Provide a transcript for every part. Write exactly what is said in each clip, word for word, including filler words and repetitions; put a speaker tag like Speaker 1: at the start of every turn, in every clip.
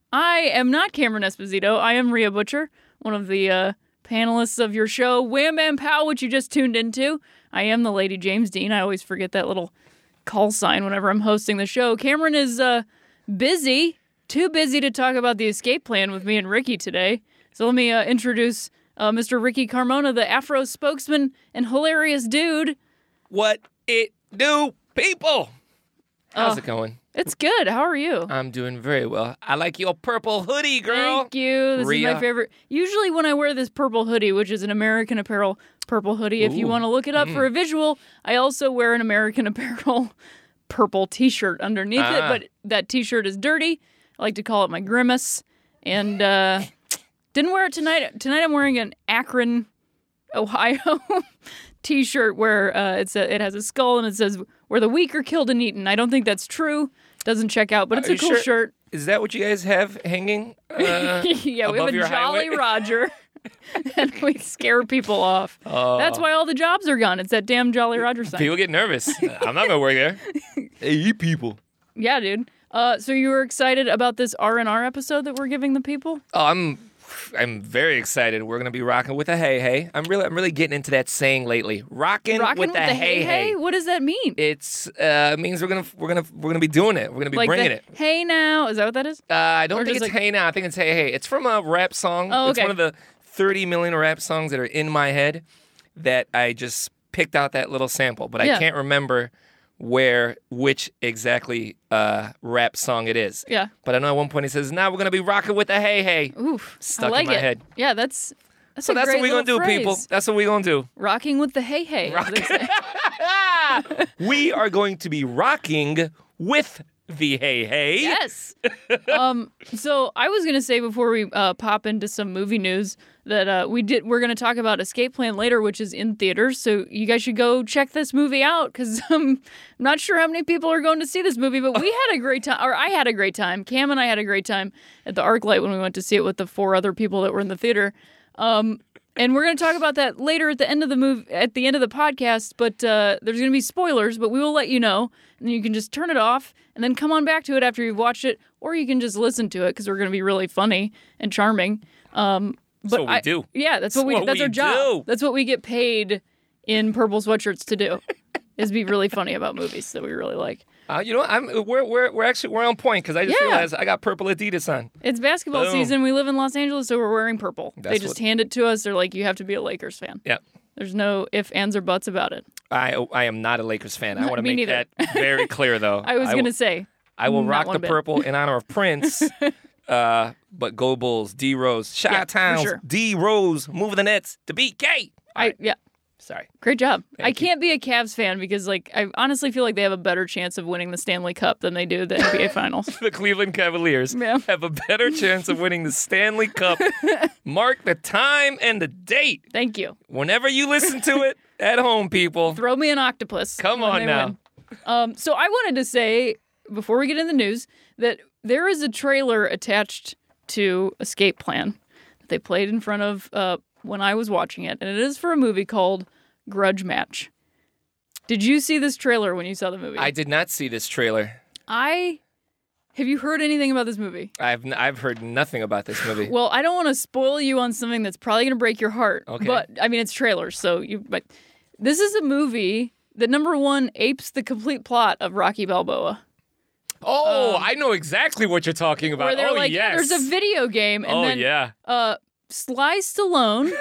Speaker 1: I am not Cameron Esposito. I am Rhea Butcher, one of the uh, panelists of your show, Wham Bam Pow, which you just tuned into. I am the Lady James Dean. I always forget that little call sign whenever I'm hosting the show. Cameron is uh, busy, too busy to talk about the escape plan with me and Ricky today. So let me uh, introduce uh, Mister Ricky Carmona, the Afro spokesman and hilarious dude.
Speaker 2: What it do, people? How's
Speaker 1: Uh,
Speaker 2: it going?
Speaker 1: It's good. How are you?
Speaker 2: I'm doing very well. I like your purple hoodie, girl.
Speaker 1: Thank you. This
Speaker 2: Rhea.
Speaker 1: is my favorite. Usually when I wear this purple hoodie, which is an American Apparel purple hoodie, if you
Speaker 2: Ooh.
Speaker 1: want to look it up
Speaker 2: Mm.
Speaker 1: for a visual, I also wear an American Apparel purple t-shirt underneath
Speaker 2: Ah.
Speaker 1: it, but that t-shirt is dirty. I like to call it my grimace. And uh, didn't wear it tonight. Tonight I'm wearing an Akron, Ohio t-shirt where uh, it's a, it has a skull and it says, "Where the weak are killed and eaten." I don't think that's true. Doesn't check out, but it's
Speaker 2: Are
Speaker 1: a
Speaker 2: you
Speaker 1: cool
Speaker 2: sure?
Speaker 1: shirt.
Speaker 2: Is that what you guys have hanging? Uh,
Speaker 1: Yeah, we have
Speaker 2: above
Speaker 1: a
Speaker 2: your
Speaker 1: Jolly
Speaker 2: highway?
Speaker 1: Roger, and we scare people off.
Speaker 2: Oh.
Speaker 1: That's why all the jobs are gone. It's that damn Jolly Roger sign.
Speaker 2: People get nervous. I'm not gonna work there. Hey, you people.
Speaker 1: Yeah, dude. Uh, so you were excited about this R and R episode that we're giving the people?
Speaker 2: Oh, I'm, I'm very excited. We're gonna be rocking with a hey hey. I'm really, I'm really getting into that saying lately. Rocking,
Speaker 1: Rocking
Speaker 2: with, the, hey hey.
Speaker 1: What does that mean?
Speaker 2: It's uh means we're gonna, we're gonna, we're gonna be doing it. We're gonna be
Speaker 1: like
Speaker 2: bringing
Speaker 1: the,
Speaker 2: it.
Speaker 1: Hey now, is that what that is?
Speaker 2: Uh, I don't
Speaker 1: Or
Speaker 2: think
Speaker 1: just
Speaker 2: it's
Speaker 1: like-
Speaker 2: hey now. I think it's hey hey. It's from a rap song.
Speaker 1: Oh,
Speaker 2: It's
Speaker 1: okay.
Speaker 2: one of the thirty million rap songs that are in my head that I just picked out that little sample, but
Speaker 1: Yeah.
Speaker 2: I can't remember where, which exactly uh, rap song it is.
Speaker 1: Yeah.
Speaker 2: But I know at one point he says, "Now we're gonna be rocking with the hey hey."
Speaker 1: Oof.
Speaker 2: Stuck
Speaker 1: I
Speaker 2: in
Speaker 1: like
Speaker 2: my
Speaker 1: it.
Speaker 2: head.
Speaker 1: Yeah, that's that's
Speaker 2: So
Speaker 1: a
Speaker 2: that's
Speaker 1: great
Speaker 2: what we're gonna do,
Speaker 1: little
Speaker 2: people.
Speaker 1: phrase.
Speaker 2: That's what we're gonna do.
Speaker 1: Rocking with the hey hey. as they say.
Speaker 2: We are going to be rocking with the hey hey.
Speaker 1: Yes. um. So I was gonna say before we uh, pop into some movie news that uh, we did. We're gonna talk about Escape Plan later, which is in theaters. So you guys should go check this movie out because um, I'm not sure how many people are going to see this movie, but we had a great time, or I had a great time. Cam and I had a great time at the ArcLight when we went to see it with the four other people that were in the theater. Um. And we're going to talk about that later at the end of the move, at the end of the podcast. But uh, there's going to be spoilers, but we will let you know, and you can just turn it off and then come on back to it after you've watched it, or you can just listen to it because we're going to be really funny and charming. Um, but
Speaker 2: That's what we
Speaker 1: I-
Speaker 2: do.
Speaker 1: Yeah, that's what
Speaker 2: That's
Speaker 1: we.
Speaker 2: what
Speaker 1: That's
Speaker 2: we
Speaker 1: our job.
Speaker 2: do.
Speaker 1: That's what we get paid in purple sweatshirts to do, is be really funny about movies that we really like.
Speaker 2: Uh, you know, I'm we're we're we're actually we're on point because I just
Speaker 1: Yeah.
Speaker 2: realized I got purple Adidas on.
Speaker 1: It's basketball
Speaker 2: Boom.
Speaker 1: season. We live in Los Angeles, so we're wearing purple. they
Speaker 2: That's
Speaker 1: just
Speaker 2: what-
Speaker 1: hand it to us. They're like, you have to be a Lakers fan.
Speaker 2: Yeah.
Speaker 1: There's no ifs, ands, or buts about it.
Speaker 2: I I am not a Lakers fan. I want to
Speaker 1: Me
Speaker 2: make
Speaker 1: neither.
Speaker 2: that very clear, though.
Speaker 1: I was
Speaker 2: will-
Speaker 1: going to say.
Speaker 2: I will
Speaker 1: not
Speaker 2: rock
Speaker 1: one
Speaker 2: the
Speaker 1: bit.
Speaker 2: purple in honor of Prince. uh, but go Bulls, D Rose, Chi
Speaker 1: Yeah, for
Speaker 2: Towns,
Speaker 1: sure.
Speaker 2: D Rose, moving the Nets to beat K.
Speaker 1: I yeah,
Speaker 2: Sorry.
Speaker 1: great job. I
Speaker 2: Thank you.
Speaker 1: can't be a Cavs fan because like I honestly feel like they have a better chance of winning the Stanley Cup than they do the N B A Finals.
Speaker 2: The Cleveland Cavaliers
Speaker 1: Yeah.
Speaker 2: have a better chance of winning the Stanley Cup. Mark the time and the date.
Speaker 1: Thank you.
Speaker 2: Whenever you listen to it at home, people.
Speaker 1: Throw me an octopus.
Speaker 2: Come
Speaker 1: when
Speaker 2: on
Speaker 1: they
Speaker 2: now.
Speaker 1: win. Um, so I wanted to say before we get in the news that there is a trailer attached to Escape Plan that they played in front of uh, when I was watching it, and it is for a movie called Grudge Match. Did you see this trailer when you saw the movie?
Speaker 2: I did not see this trailer.
Speaker 1: I have you heard anything about this movie?
Speaker 2: I've n- I've heard nothing about this movie.
Speaker 1: Well, I don't want to spoil you on something that's probably going to break your heart.
Speaker 2: Okay.
Speaker 1: But I mean, it's trailers, so you. But this is a movie that number one apes the complete plot of Rocky Balboa,
Speaker 2: oh,
Speaker 1: um,
Speaker 2: I know exactly what you're talking about.
Speaker 1: where they're
Speaker 2: oh
Speaker 1: like,
Speaker 2: yes.
Speaker 1: there's a video game, and
Speaker 2: oh
Speaker 1: then
Speaker 2: yeah.
Speaker 1: uh, Sly Stallone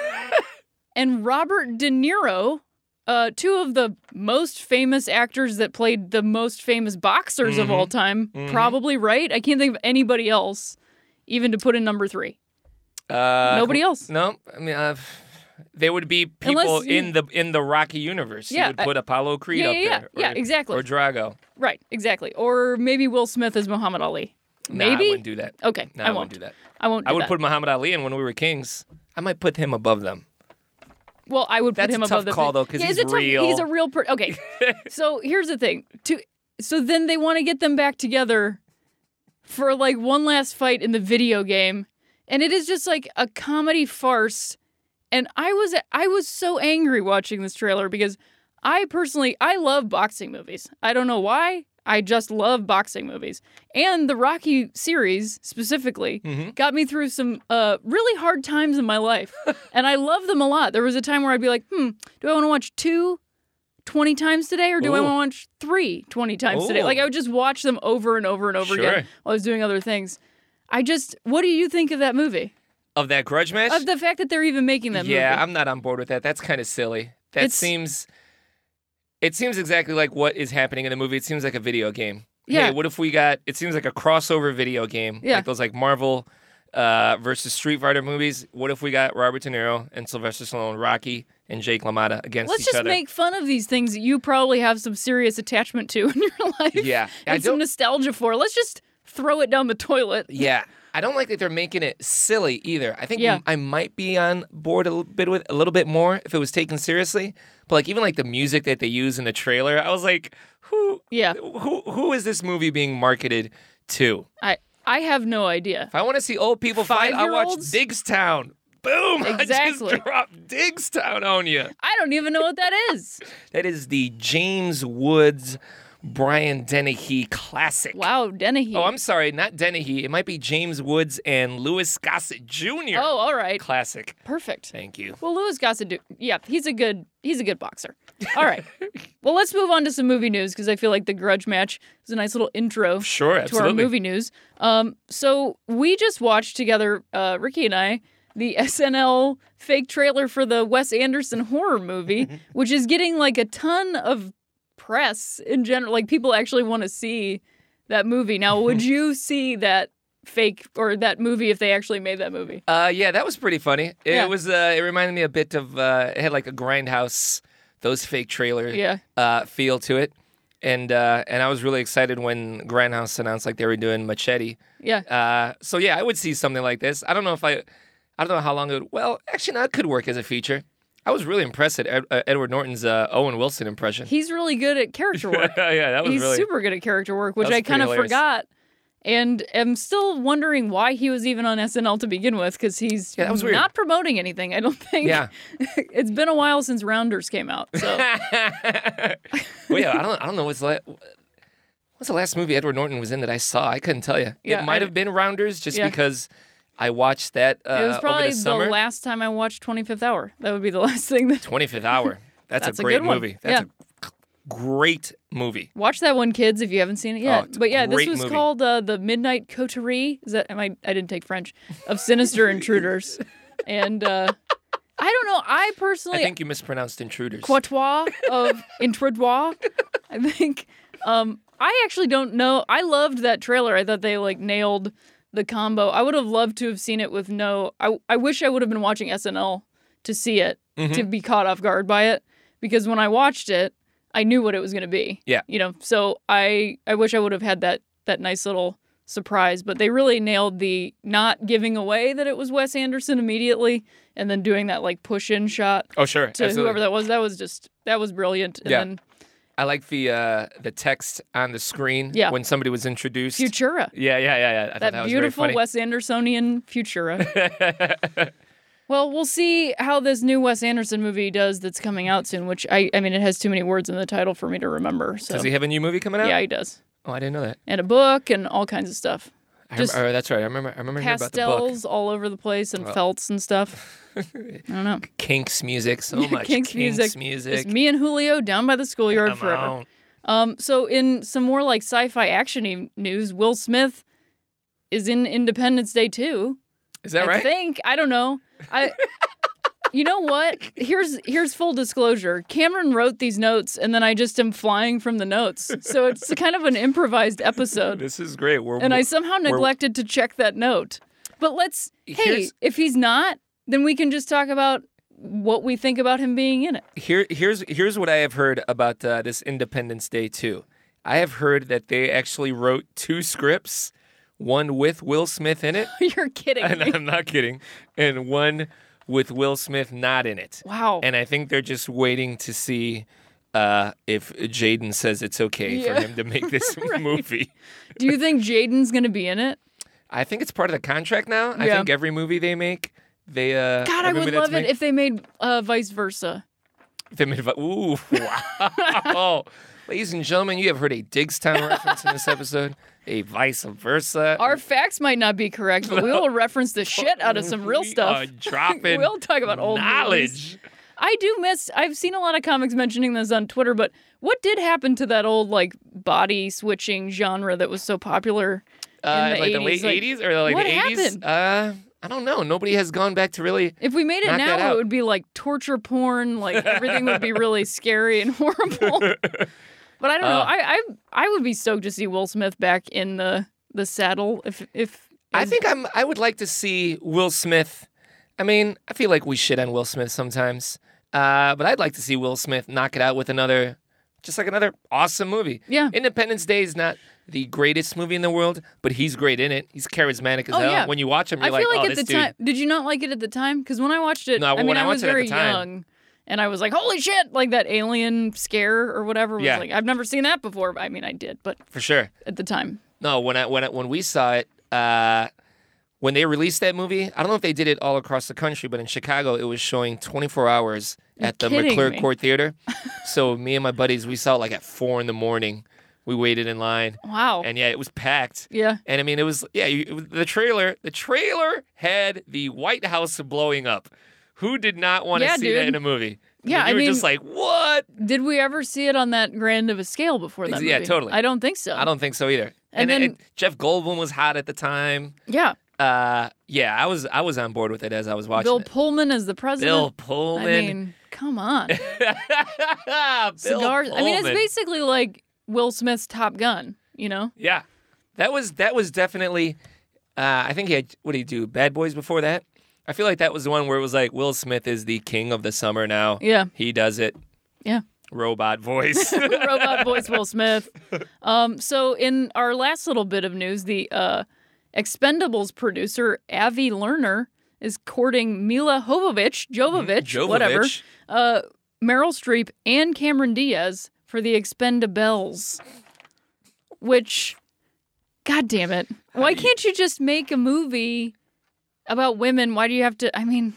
Speaker 1: and Robert De Niro, uh, two of the most famous actors that played the most famous boxers of
Speaker 2: Mhm.
Speaker 1: all time,
Speaker 2: Mhm.
Speaker 1: probably right. I can't think of anybody else, even to put in number three.
Speaker 2: Uh,
Speaker 1: Nobody else.
Speaker 2: No, I mean, uh, they would be people
Speaker 1: Unless you-
Speaker 2: in the in the Rocky universe.
Speaker 1: Yeah,
Speaker 2: you would put Apollo Creed
Speaker 1: yeah,
Speaker 2: up
Speaker 1: yeah, yeah.
Speaker 2: there.
Speaker 1: Yeah,
Speaker 2: or,
Speaker 1: exactly.
Speaker 2: Or Drago.
Speaker 1: Right, exactly. Or maybe Will Smith as Muhammad Ali.
Speaker 2: Nah, I
Speaker 1: Maybe?
Speaker 2: wouldn't do that.
Speaker 1: Okay,
Speaker 2: No,
Speaker 1: I
Speaker 2: I,
Speaker 1: won't.
Speaker 2: wouldn't do that.
Speaker 1: I won't do
Speaker 2: I would
Speaker 1: that.
Speaker 2: put Muhammad Ali in when we were kings. I might put him above them.
Speaker 1: Well, I would put
Speaker 2: That's
Speaker 1: him
Speaker 2: a
Speaker 1: above
Speaker 2: tough
Speaker 1: the
Speaker 2: call,
Speaker 1: thing.
Speaker 2: though, 'cause
Speaker 1: Yeah,
Speaker 2: he's
Speaker 1: it's a tough-
Speaker 2: real.
Speaker 1: He's a real per- Okay, so here's the thing. To so then they want to get them back together for like one last fight in the video game, and it is just like a comedy farce. And I was I was so angry watching this trailer because I personally I love boxing movies. I don't know why. I just love boxing movies. And the Rocky series, specifically,
Speaker 2: Mm-hmm.
Speaker 1: got me through some uh, really hard times in my life. And I love them a lot. There was a time where I'd be like, hmm, do I want to watch two twenty times today, or do I
Speaker 2: Ooh.
Speaker 1: want to watch three twenty times today?
Speaker 2: Ooh.
Speaker 1: Like, I would just watch them over and over and over
Speaker 2: Sure.
Speaker 1: again while I was doing other things. I just, what do you think of that movie?
Speaker 2: Of that grudge match?
Speaker 1: Of the fact that they're even making that
Speaker 2: yeah,
Speaker 1: movie?
Speaker 2: I'm not on board with that. That's kind of silly. That
Speaker 1: It's-
Speaker 2: seems... It seems exactly like what is happening in the movie. It seems like a video game.
Speaker 1: Yeah.
Speaker 2: Hey, what if we got... It seems like a crossover video game.
Speaker 1: Yeah.
Speaker 2: Like those like Marvel uh, versus Street Fighter movies. What if we got Robert De Niro and Sylvester Stallone, Rocky, and Jake LaMotta against
Speaker 1: Let's
Speaker 2: each
Speaker 1: just
Speaker 2: other?
Speaker 1: make fun of these things that you probably have some serious attachment to in your life.
Speaker 2: Yeah. I
Speaker 1: And some
Speaker 2: don't-
Speaker 1: nostalgia for. Let's just throw it down the toilet.
Speaker 2: Yeah. I don't like that they're making it silly either. I think
Speaker 1: Yeah.
Speaker 2: I might be on board a little bit with a little bit more if it was taken seriously. But like even like the music that they use in the trailer, I was like, who
Speaker 1: Yeah.
Speaker 2: who who is this movie being marketed to?
Speaker 1: I I have no idea.
Speaker 2: If I want to see old people fight, I watch
Speaker 1: Five-year-olds?
Speaker 2: Digstown. Boom! I
Speaker 1: Exactly.
Speaker 2: just dropped Digstown on you.
Speaker 1: I don't even know what that is.
Speaker 2: That is the James Woods, Brian Dennehy classic.
Speaker 1: Wow, Dennehy.
Speaker 2: Oh, I'm sorry, not Dennehy. It might be James Woods and Louis Gossett Junior
Speaker 1: Oh, all right.
Speaker 2: Classic.
Speaker 1: Perfect.
Speaker 2: Thank you.
Speaker 1: Well, Louis Gossett, yeah, he's a good he's a good boxer. All right. Well, let's move on to some movie news because I feel like the grudge match is a nice little intro
Speaker 2: Sure,
Speaker 1: to our
Speaker 2: absolutely.
Speaker 1: movie news. Um, so we just watched together, uh, Ricky and I, the S N L fake trailer for the Wes Anderson horror movie, which is getting like a ton of press in general. Like people actually want to see that movie. Now, would you see that fake or that movie if they actually made that movie?
Speaker 2: Uh, yeah, that was pretty funny. It
Speaker 1: Yeah.
Speaker 2: was. Uh, it reminded me a bit of. Uh, it had like a Grindhouse, those fake trailer
Speaker 1: Yeah.
Speaker 2: uh, feel to it, and uh, and I was really excited when Grindhouse announced like they were doing Machete.
Speaker 1: Yeah.
Speaker 2: Uh, so yeah, I would see something like this. I don't know if I, I don't know how long it would. Well, actually, no, it could work as a feature. I was really impressed at Ed, uh, Edward Norton's uh, Owen Wilson impression.
Speaker 1: He's really good at character work.
Speaker 2: yeah, that was
Speaker 1: He's
Speaker 2: really.
Speaker 1: super good at character work, which
Speaker 2: That was
Speaker 1: I kind of
Speaker 2: pretty hilarious.
Speaker 1: forgot. And am still wondering why he was even on S N L to begin with, because he's
Speaker 2: Yeah, that was weird.
Speaker 1: not promoting anything, I don't think.
Speaker 2: Yeah.
Speaker 1: It's been a while since Rounders came out. So
Speaker 2: well, yeah, I don't. I don't know what's la- what's the last movie Edward Norton was in that I saw. I couldn't tell you.
Speaker 1: Yeah,
Speaker 2: it might
Speaker 1: I-
Speaker 2: have been Rounders, just
Speaker 1: Yeah.
Speaker 2: because I watched that uh,
Speaker 1: it was probably
Speaker 2: over the summer.
Speaker 1: last time I watched twenty-fifth Hour. That would be the last thing that.
Speaker 2: twenty-fifth Hour. That's,
Speaker 1: That's a
Speaker 2: a great
Speaker 1: good one.
Speaker 2: movie. That's
Speaker 1: Yeah.
Speaker 2: a g- great movie.
Speaker 1: Watch that one, kids, if you haven't seen it yet.
Speaker 2: Oh, it's a
Speaker 1: But yeah, this
Speaker 2: great
Speaker 1: was
Speaker 2: movie.
Speaker 1: called uh, the Midnight Coterie. Is that? Am I? I didn't take French. Of Sinister Intruders, and uh, I don't know. I personally,
Speaker 2: I think you mispronounced Intruders.
Speaker 1: Quatois of Intrudoir. I think. Um, I actually don't know. I loved that trailer. I thought they like nailed the combo. I would have loved to have seen it with no. I I wish I would have been watching S N L to see it,
Speaker 2: Mm-hmm.
Speaker 1: to be caught off guard by it, because when I watched it, I knew what it was going to be.
Speaker 2: Yeah.
Speaker 1: You know. So I I wish I would have had that that nice little surprise, but they really nailed the not giving away that it was Wes Anderson immediately, and then doing that like push in shot
Speaker 2: Oh, sure.
Speaker 1: to
Speaker 2: absolutely.
Speaker 1: whoever that was. That was just that was brilliant. And
Speaker 2: Yeah.
Speaker 1: then
Speaker 2: I like the uh, the text on the screen
Speaker 1: Yeah.
Speaker 2: when somebody was introduced.
Speaker 1: Futura,
Speaker 2: Yeah, yeah, yeah, yeah. I thought
Speaker 1: that,
Speaker 2: that was
Speaker 1: beautiful
Speaker 2: very
Speaker 1: Wes Andersonian Futura.
Speaker 2: funny.
Speaker 1: Well, we'll see how this new Wes Anderson movie does that's coming out soon. Which I, I mean, it has too many words in the title for me to remember. So
Speaker 2: Does he have a new movie coming out?
Speaker 1: yeah, he does,
Speaker 2: Oh, I didn't know that.
Speaker 1: and a book and all kinds of stuff.
Speaker 2: I
Speaker 1: Just
Speaker 2: remember, oh, that's right. I remember. I remember hearing about the book.
Speaker 1: Pastels all over the place and felts and stuff. I don't know.
Speaker 2: Kinks music, so much
Speaker 1: Kinks music.
Speaker 2: music.
Speaker 1: Just me and Julio down by the schoolyard
Speaker 2: Come
Speaker 1: forever.
Speaker 2: on.
Speaker 1: Um, so in some more like sci-fi action news, Will Smith is in Independence Day two.
Speaker 2: Is that
Speaker 1: I
Speaker 2: right?
Speaker 1: think. I don't know. I You know what? Here's here's full disclosure. Cameron wrote these notes and then I just am flying from the notes. So it's kind of an improvised episode.
Speaker 2: This is great. We're,
Speaker 1: And I somehow neglected to check that note. But let's hey,
Speaker 2: Here's-
Speaker 1: if he's not, then we can just talk about what we think about him being in it.
Speaker 2: Here, here's here's what I have heard about uh, this Independence Day two. I have heard that they actually wrote two scripts, one with Will Smith in it,
Speaker 1: You're kidding
Speaker 2: and
Speaker 1: me.
Speaker 2: I'm not kidding, and one with Will Smith not in it.
Speaker 1: Wow.
Speaker 2: And I think they're just waiting to see uh, if Jaden says it's okay
Speaker 1: Yeah.
Speaker 2: for him to make this
Speaker 1: Right.
Speaker 2: movie.
Speaker 1: Do you think Jaden's going to be in it?
Speaker 2: I think it's part of the contract now. I
Speaker 1: Yeah.
Speaker 2: think every movie they make, they uh,
Speaker 1: God, I
Speaker 2: every
Speaker 1: would
Speaker 2: movie that's
Speaker 1: love it
Speaker 2: made-
Speaker 1: if they made uh, vice versa.
Speaker 2: They made, ooh, wow. Ladies and gentlemen, you have heard a Digstown reference in this episode, a vice versa.
Speaker 1: Our facts might not be correct, but we will reference the shit out of some real
Speaker 2: We
Speaker 1: stuff.
Speaker 2: are dropping
Speaker 1: We'll talk about old
Speaker 2: knowledge.
Speaker 1: movies. I do miss, I've seen a lot of comics mentioning this on Twitter, but what did happen to that old, like, body switching genre that was so popular in
Speaker 2: Uh,
Speaker 1: the
Speaker 2: like
Speaker 1: eighties?
Speaker 2: the late
Speaker 1: Like,
Speaker 2: eighties or like
Speaker 1: what
Speaker 2: the eighties?
Speaker 1: happened?
Speaker 2: Uh, I don't know. Nobody has gone back to really.
Speaker 1: If we made it
Speaker 2: knock that
Speaker 1: now,
Speaker 2: out.
Speaker 1: it would be like torture porn. Like everything would be really scary and horrible. But I don't know.
Speaker 2: Uh,
Speaker 1: I, I I would be stoked to see Will Smith back in the the saddle. If if
Speaker 2: I think I'm. I would like to see Will Smith. I mean, I feel like we shit on Will Smith sometimes, uh, but I'd like to see Will Smith knock it out with another, just like another awesome movie.
Speaker 1: Yeah.
Speaker 2: Independence Day is not the greatest movie in the world, but he's great in it. He's charismatic as
Speaker 1: Oh,
Speaker 2: hell.
Speaker 1: yeah.
Speaker 2: When you watch him, you're
Speaker 1: I
Speaker 2: like,
Speaker 1: feel like
Speaker 2: oh,
Speaker 1: at
Speaker 2: this
Speaker 1: the
Speaker 2: dude.
Speaker 1: time, did you not like it at the time? Because when I watched it,
Speaker 2: No,
Speaker 1: I
Speaker 2: when
Speaker 1: mean,
Speaker 2: I
Speaker 1: I was
Speaker 2: watched it at the
Speaker 1: very
Speaker 2: time-
Speaker 1: young, and I was like, "Holy shit!" Like that alien scare or whatever. Was
Speaker 2: Yeah.
Speaker 1: like I've never seen that before. I mean, I did, but
Speaker 2: For sure.
Speaker 1: at the time,
Speaker 2: No, when I when I, when we saw it, uh, when they released that movie, I don't know if they did it all across the country, but in Chicago, it was showing twenty-four hours at the
Speaker 1: kidding
Speaker 2: McClure
Speaker 1: me.
Speaker 2: Court Theater. So me and my buddies, we saw it like at four in the morning. We waited in line,
Speaker 1: wow.
Speaker 2: and yeah, it was packed.
Speaker 1: Yeah.
Speaker 2: And I mean, it was yeah. You, it was, the trailer, the trailer had the White House blowing up. Who did not want to
Speaker 1: Yeah,
Speaker 2: see that
Speaker 1: dude.
Speaker 2: in a movie?
Speaker 1: Yeah,
Speaker 2: you
Speaker 1: I
Speaker 2: were
Speaker 1: mean-
Speaker 2: just like, what?
Speaker 1: Did we ever see it on that grand of a scale before that
Speaker 2: Yeah,
Speaker 1: movie?
Speaker 2: totally.
Speaker 1: I don't think so.
Speaker 2: I don't think so either.
Speaker 1: And
Speaker 2: And,
Speaker 1: then-
Speaker 2: it, Jeff Goldblum was hot at the time.
Speaker 1: Yeah.
Speaker 2: Uh, yeah, I was I was on board with it as I was watching
Speaker 1: Bill
Speaker 2: it.
Speaker 1: Pullman as the president.
Speaker 2: Bill Pullman.
Speaker 1: I mean, come on.
Speaker 2: Bill
Speaker 1: Cigars. I mean, it's
Speaker 2: Pullman.
Speaker 1: basically like Will Smith's Top Gun, you know?
Speaker 2: Yeah, that was that was definitely. Uh, I think he had what did he do? Bad Boys before that. I feel like that was the one where it was like Will Smith is the king of the summer now.
Speaker 1: Yeah.
Speaker 2: He does it.
Speaker 1: Yeah.
Speaker 2: Robot voice.
Speaker 1: Robot voice Will Smith. Um, so in our last little bit of news, the uh, Expendables producer Avi Lerner is courting Mila Jovovich, Jovovich,
Speaker 2: Jovovich.
Speaker 1: whatever, uh, Meryl Streep and Cameron Diaz for the Expendables. Which, God damn it, why
Speaker 2: do you-
Speaker 1: can't you just make a movie about women? Why do you have to? I mean,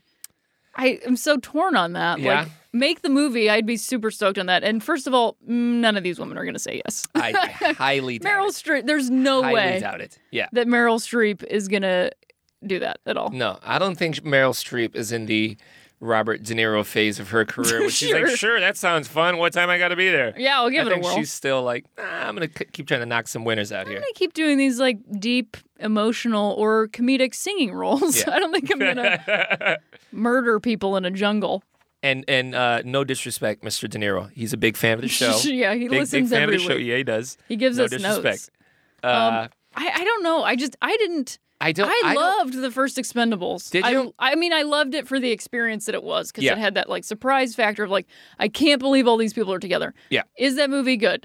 Speaker 1: I am so torn on that.
Speaker 2: Yeah.
Speaker 1: Like, make the movie. I'd be super stoked on that. And first of all, mm, none of these women are going to say yes.
Speaker 2: I, I highly doubt
Speaker 1: Meryl
Speaker 2: it.
Speaker 1: Streep. There's no
Speaker 2: highly
Speaker 1: way
Speaker 2: doubt it. Yeah.
Speaker 1: that Meryl Streep is going to do that at all.
Speaker 2: No, I don't think Meryl Streep is in the Robert De Niro phase of her career. Where she's
Speaker 1: Sure.
Speaker 2: like, sure, that sounds fun. What time I got to be there?
Speaker 1: Yeah, I'll give
Speaker 2: I
Speaker 1: it a
Speaker 2: think
Speaker 1: whirl.
Speaker 2: she's still like, nah, I'm gonna k- keep trying to knock some winners out here.
Speaker 1: I'm gonna keep doing these like deep, emotional, or comedic singing roles.
Speaker 2: Yeah.
Speaker 1: I don't think I'm gonna murder people in a jungle.
Speaker 2: and and uh, no disrespect, Mister De Niro. He's a big fan of the show.
Speaker 1: Yeah, he
Speaker 2: big,
Speaker 1: listens
Speaker 2: big fan
Speaker 1: every
Speaker 2: of the show.
Speaker 1: week.
Speaker 2: Yeah, he does.
Speaker 1: He gives
Speaker 2: no
Speaker 1: us
Speaker 2: disrespect.
Speaker 1: notes.
Speaker 2: Uh,
Speaker 1: Um, I, I don't know. I just I didn't.
Speaker 2: I don't.
Speaker 1: I,
Speaker 2: I don't-
Speaker 1: loved the first Expendables.
Speaker 2: Did
Speaker 1: I-
Speaker 2: you?
Speaker 1: I, mean, I loved it for the experience that it was because
Speaker 2: Yeah.
Speaker 1: it had that like surprise factor of like, I can't believe all these people are together.
Speaker 2: Yeah.
Speaker 1: Is that movie good?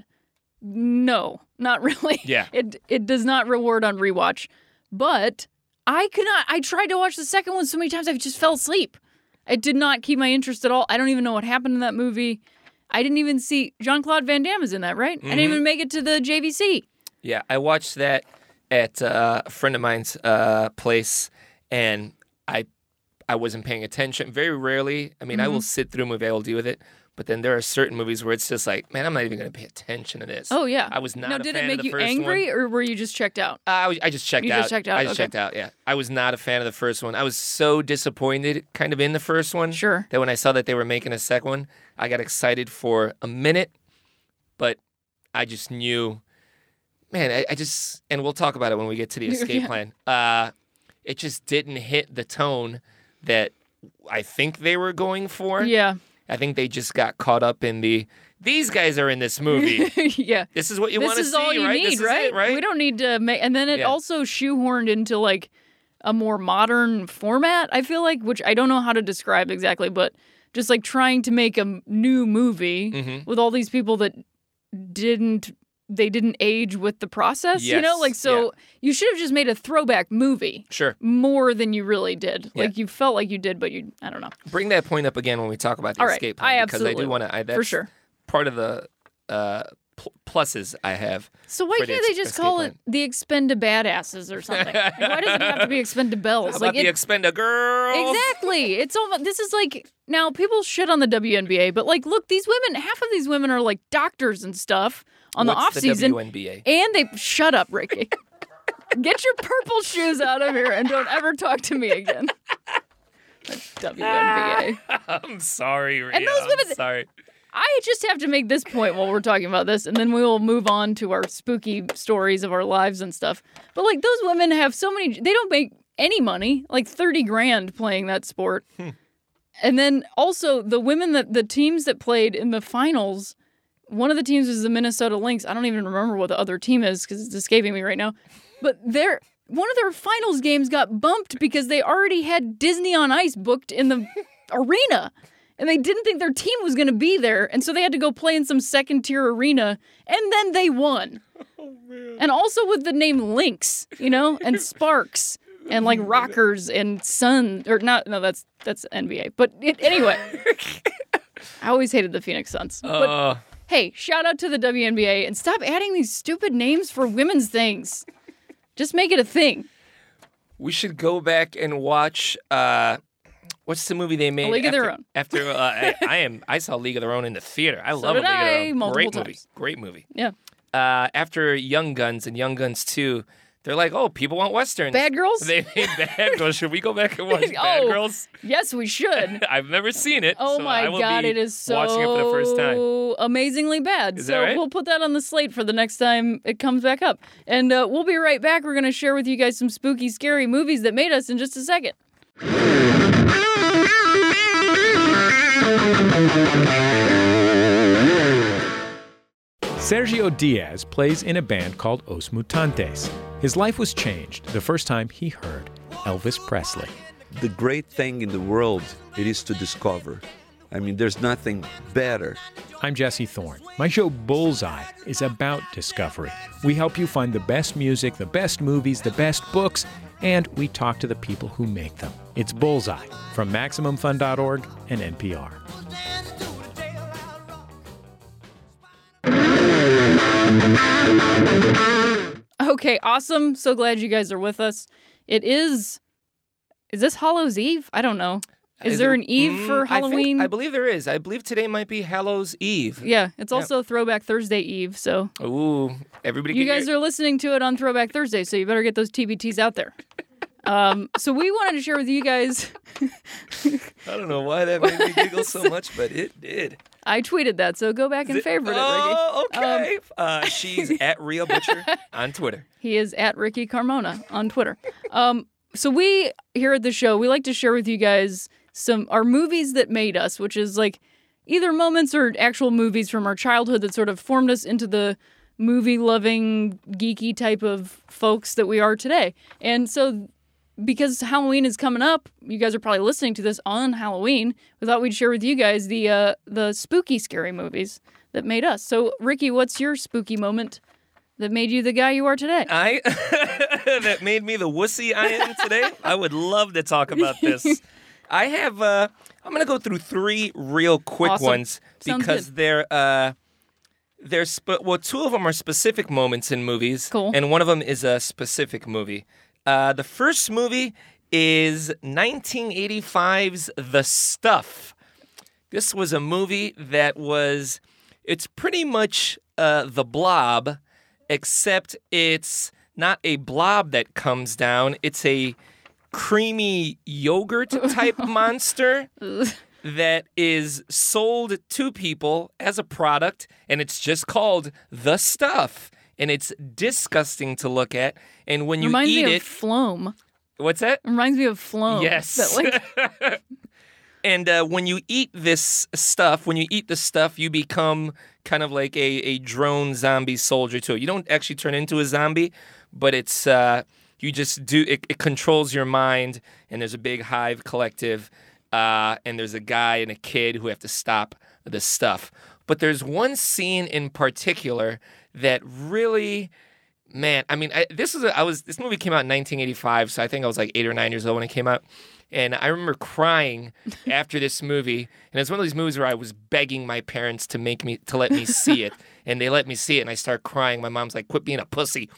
Speaker 1: No, not really.
Speaker 2: Yeah.
Speaker 1: It it does not reward on rewatch, but I could not. I tried to watch the second one so many times I just fell asleep. It did not keep my interest at all. I don't even know what happened in that movie. I didn't even see Jean-Claude Van Damme is in that, right? I
Speaker 2: Mm-hmm.
Speaker 1: didn't even make it to the J V C.
Speaker 2: Yeah, I watched that at uh, a friend of mine's uh, place, and I I wasn't paying attention. Very rarely. I mean, I
Speaker 1: Mm-hmm.
Speaker 2: will sit through a movie. I will deal with it. But then there are certain movies where it's just like, man, I'm not even going to pay attention to this.
Speaker 1: Oh yeah.
Speaker 2: I was not
Speaker 1: Now,
Speaker 2: a
Speaker 1: did
Speaker 2: fan
Speaker 1: it
Speaker 2: of
Speaker 1: make
Speaker 2: the
Speaker 1: you
Speaker 2: first
Speaker 1: angry,
Speaker 2: one.
Speaker 1: or were you just checked out?
Speaker 2: Uh, I, was, I just checked
Speaker 1: You
Speaker 2: out.
Speaker 1: just checked out,
Speaker 2: I just
Speaker 1: okay.
Speaker 2: checked out, yeah. I was not a fan of the first one. I was so disappointed kind of in the first one.
Speaker 1: Sure.
Speaker 2: That when I saw that they were making a second one, I got excited for a minute, but I just knew, man, I, I just, and we'll talk about it when we get to the escape
Speaker 1: Yeah.
Speaker 2: plan. Uh, it just didn't hit the tone that I think they were going for.
Speaker 1: Yeah.
Speaker 2: I think they just got caught up in the, these guys are in this movie.
Speaker 1: yeah.
Speaker 2: This is what you
Speaker 1: This
Speaker 2: want to
Speaker 1: is
Speaker 2: see,
Speaker 1: all you
Speaker 2: right?
Speaker 1: need,
Speaker 2: This is
Speaker 1: right?
Speaker 2: it, right?
Speaker 1: We don't need to make. And then it
Speaker 2: Yeah.
Speaker 1: also shoehorned into like a more modern format. I feel like, which I don't know how to describe exactly, but just like trying to make a m- new movie
Speaker 2: Mhm.
Speaker 1: with all these people that didn't. They didn't age with the process, you know?
Speaker 2: Yes,
Speaker 1: Like, so
Speaker 2: yeah.
Speaker 1: you should have just made a throwback movie
Speaker 2: Sure.
Speaker 1: more than you really did.
Speaker 2: Yeah.
Speaker 1: Like, you felt like you did, but you, I don't know.
Speaker 2: Bring that point up again when we talk about the
Speaker 1: All right.
Speaker 2: escape plan
Speaker 1: I
Speaker 2: because I
Speaker 1: absolutely
Speaker 2: do want to.
Speaker 1: will. For sure.
Speaker 2: Part of the uh, pl- pluses I have.
Speaker 1: So why
Speaker 2: for the
Speaker 1: can't they
Speaker 2: ex-
Speaker 1: just
Speaker 2: escape
Speaker 1: call
Speaker 2: plan.
Speaker 1: it the Expendabadasses or something? Like, why does it have to be Expendables?
Speaker 2: How about
Speaker 1: like
Speaker 2: the
Speaker 1: it,
Speaker 2: Expenda girls?
Speaker 1: Exactly. It's almost, this is like, now people shit on the W N B A, but like, look, these women, half of these women are like doctors and stuff on
Speaker 2: What's
Speaker 1: the off
Speaker 2: the
Speaker 1: season.
Speaker 2: W N B A?
Speaker 1: And they, shut up, Ricky. Get your purple shoes out of here and don't ever talk to me again. W N B A.
Speaker 2: I'm sorry, Rhea.
Speaker 1: And those women-
Speaker 2: I'm sorry.
Speaker 1: I just have to make this point while we're talking about this, and then we will move on to our spooky stories of our lives and stuff. But like, those women have so many, they don't make any money, like thirty grand playing that sport.
Speaker 2: Hmm.
Speaker 1: And then also the women that the teams that played in the finals, one of the teams was the Minnesota Lynx. I don't even remember what the other team is because it's escaping me right now. But their one of their finals games got bumped because they already had Disney on Ice booked in the arena. And they didn't think their team was going to be there. And so they had to go play in some second tier arena. And then they won. Oh, man. And also with the name Lynx, you know, and Sparks and like Rockers and Sun. Or not, no, that's that's N B A. But it, anyway, I always hated the Phoenix Suns. But
Speaker 2: Uh,
Speaker 1: hey, shout out to the W N B A and stop adding these stupid names for women's things. Just make it a thing.
Speaker 2: we should go back and watch. Uh, what's the movie they made?
Speaker 1: League of
Speaker 2: after,
Speaker 1: Their Own.
Speaker 2: After uh, I, I am, I saw League of Their Own in the theater. I
Speaker 1: So
Speaker 2: love
Speaker 1: did
Speaker 2: a League
Speaker 1: I,
Speaker 2: of Their Own.
Speaker 1: multiple
Speaker 2: Great movie.
Speaker 1: times.
Speaker 2: Great movie.
Speaker 1: Yeah.
Speaker 2: Uh, after Young Guns and Young Guns two, they're like, oh, people want westerns.
Speaker 1: Bad Girls?
Speaker 2: They made Bad Girls. Should we go back and watch
Speaker 1: Oh.
Speaker 2: Bad Girls?
Speaker 1: Yes, we should.
Speaker 2: I've never seen it.
Speaker 1: Oh
Speaker 2: so
Speaker 1: my
Speaker 2: I will
Speaker 1: god,
Speaker 2: be
Speaker 1: it is so
Speaker 2: watching it for the first time.
Speaker 1: amazingly bad.
Speaker 2: Is
Speaker 1: so
Speaker 2: that right?
Speaker 1: we'll put that on the slate for the next time it comes back up. And uh, we'll be right back. We're going to share with you guys some spooky, scary movies that made us in just a second.
Speaker 3: Sergio Diaz plays in a band called Os Mutantes. His life was changed the first time he heard Elvis Presley.
Speaker 4: The great thing in the world, it is to discover. I mean, there's nothing better.
Speaker 3: I'm Jesse Thorne. My show Bullseye is about discovery. We help you find the best music, the best movies, the best books, and we talk to the people who make them. It's Bullseye from Maximum Fun dot org and N P R.
Speaker 1: Okay, awesome. So glad you guys are with us. It is. Is this Hallows Eve? I don't know. Is,
Speaker 2: Is
Speaker 1: there
Speaker 2: it-
Speaker 1: an Eve for
Speaker 2: Mm, I think-
Speaker 1: Halloween?
Speaker 2: I, believe there is. I believe today might be Hallows Eve.
Speaker 1: yeah, it's also Throwback Thursday Eve. So
Speaker 2: Ooh, everybody.
Speaker 1: you
Speaker 2: get
Speaker 1: guys
Speaker 2: your-
Speaker 1: are listening to it on Throwback Thursday, so you better get those T B Ts out there. Um, so we wanted to share with you guys.
Speaker 2: I don't know why that made me giggle so much, but it did.
Speaker 1: I tweeted that, so go back and favorite it, Ricky.
Speaker 2: Oh,
Speaker 1: Um,
Speaker 2: okay. uh, she's at Rhea Butcher on Twitter.
Speaker 1: He is at Ricky Carmona on Twitter. Um, so we here at the show, we like to share with you guys some our movies that made us, which is like either moments or actual movies from our childhood that sort of formed us into the movie-loving, geeky type of folks that we are today. And so because Halloween is coming up, you guys are probably listening to this on Halloween. We thought we'd share with you guys the uh, the spooky, scary movies that made us. So, Ricky, what's your spooky moment that made you the guy you are today?
Speaker 2: I that made me the wussy I am today. I would love to talk about this. I have. Uh, I'm gonna go through three real quick
Speaker 1: Awesome.
Speaker 2: ones
Speaker 1: Sounds
Speaker 2: because
Speaker 1: good.
Speaker 2: they're. Uh, they're sp- well, two of them are specific moments in movies,
Speaker 1: Cool.
Speaker 2: and one of them is a specific movie. Uh, the first movie is nineteen eighty-five's The Stuff. This was a movie that was, it's pretty much uh, The Blob, except it's not a blob that comes down. It's a creamy yogurt type monster that is sold to people as a product, and it's just called The Stuff. And it's disgusting to look at. And when you
Speaker 1: Reminds
Speaker 2: eat
Speaker 1: me
Speaker 2: it,
Speaker 1: of Floam.
Speaker 2: what's that?
Speaker 1: Reminds me of Floam.
Speaker 2: Yes.
Speaker 1: That, like,
Speaker 2: And uh, when you eat this stuff, when you eat the stuff, you become kind of like a, a drone zombie soldier too. You don't actually turn into a zombie, but it's uh, you just do it, it controls your mind. And there's a big hive collective, uh, and there's a guy and a kid who have to stop the stuff. But there's one scene in particular that really Man, I mean, I, this is a, I was this movie came out in nineteen eighty-five, so I think I was like eight or nine years old when it came out. And I remember crying after this movie, and it's one of these movies where I was begging my parents to make me to let me see it, and they let me see it, and I start crying. My mom's like, "Quit being a pussy,"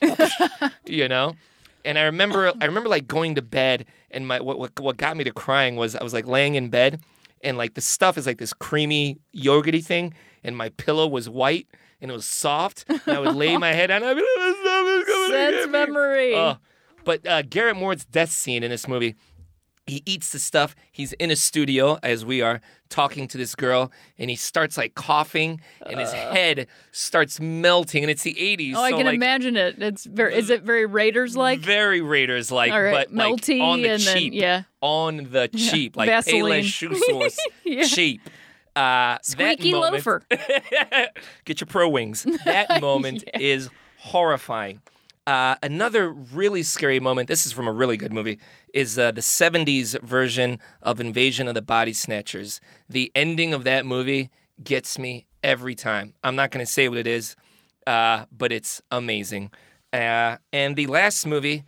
Speaker 2: you know. And I remember, I remember like going to bed, and my what, what what got me to crying was I was like laying in bed, and like the stuff is like this creamy yogurty thing, and my pillow was white and it was soft, and I would lay my head on it. I'd be like, "This stuff is coming to
Speaker 1: Sense
Speaker 2: get me."
Speaker 1: memory.
Speaker 2: Oh. But uh, Garrett Moore's death scene in this movie. He eats the stuff. He's in a studio, as we are, talking to this girl, and he starts like coughing, and his
Speaker 1: Uh.
Speaker 2: head starts melting. And it's the eighties.
Speaker 1: Oh, I
Speaker 2: so,
Speaker 1: can
Speaker 2: like,
Speaker 1: imagine it. It's very. Is it very Raiders like?
Speaker 2: very Raiders like,
Speaker 1: All right,
Speaker 2: but like
Speaker 1: melty
Speaker 2: on the
Speaker 1: and then-
Speaker 2: cheap.
Speaker 1: yeah.
Speaker 2: On the cheap, like
Speaker 1: Vaseline.
Speaker 2: Payless shoe source,
Speaker 1: Yeah.
Speaker 2: cheap. Uh,
Speaker 1: Squeaky
Speaker 2: that moment,
Speaker 1: loafer.
Speaker 2: Get your pro wings. That moment
Speaker 1: Yeah.
Speaker 2: is horrifying. Uh, another really scary moment, this is from a really good movie, is uh, the seventies version of Invasion of the Body Snatchers. The ending of that movie gets me every time. I'm not going to say what it is, uh, but it's amazing. Uh, and the last movie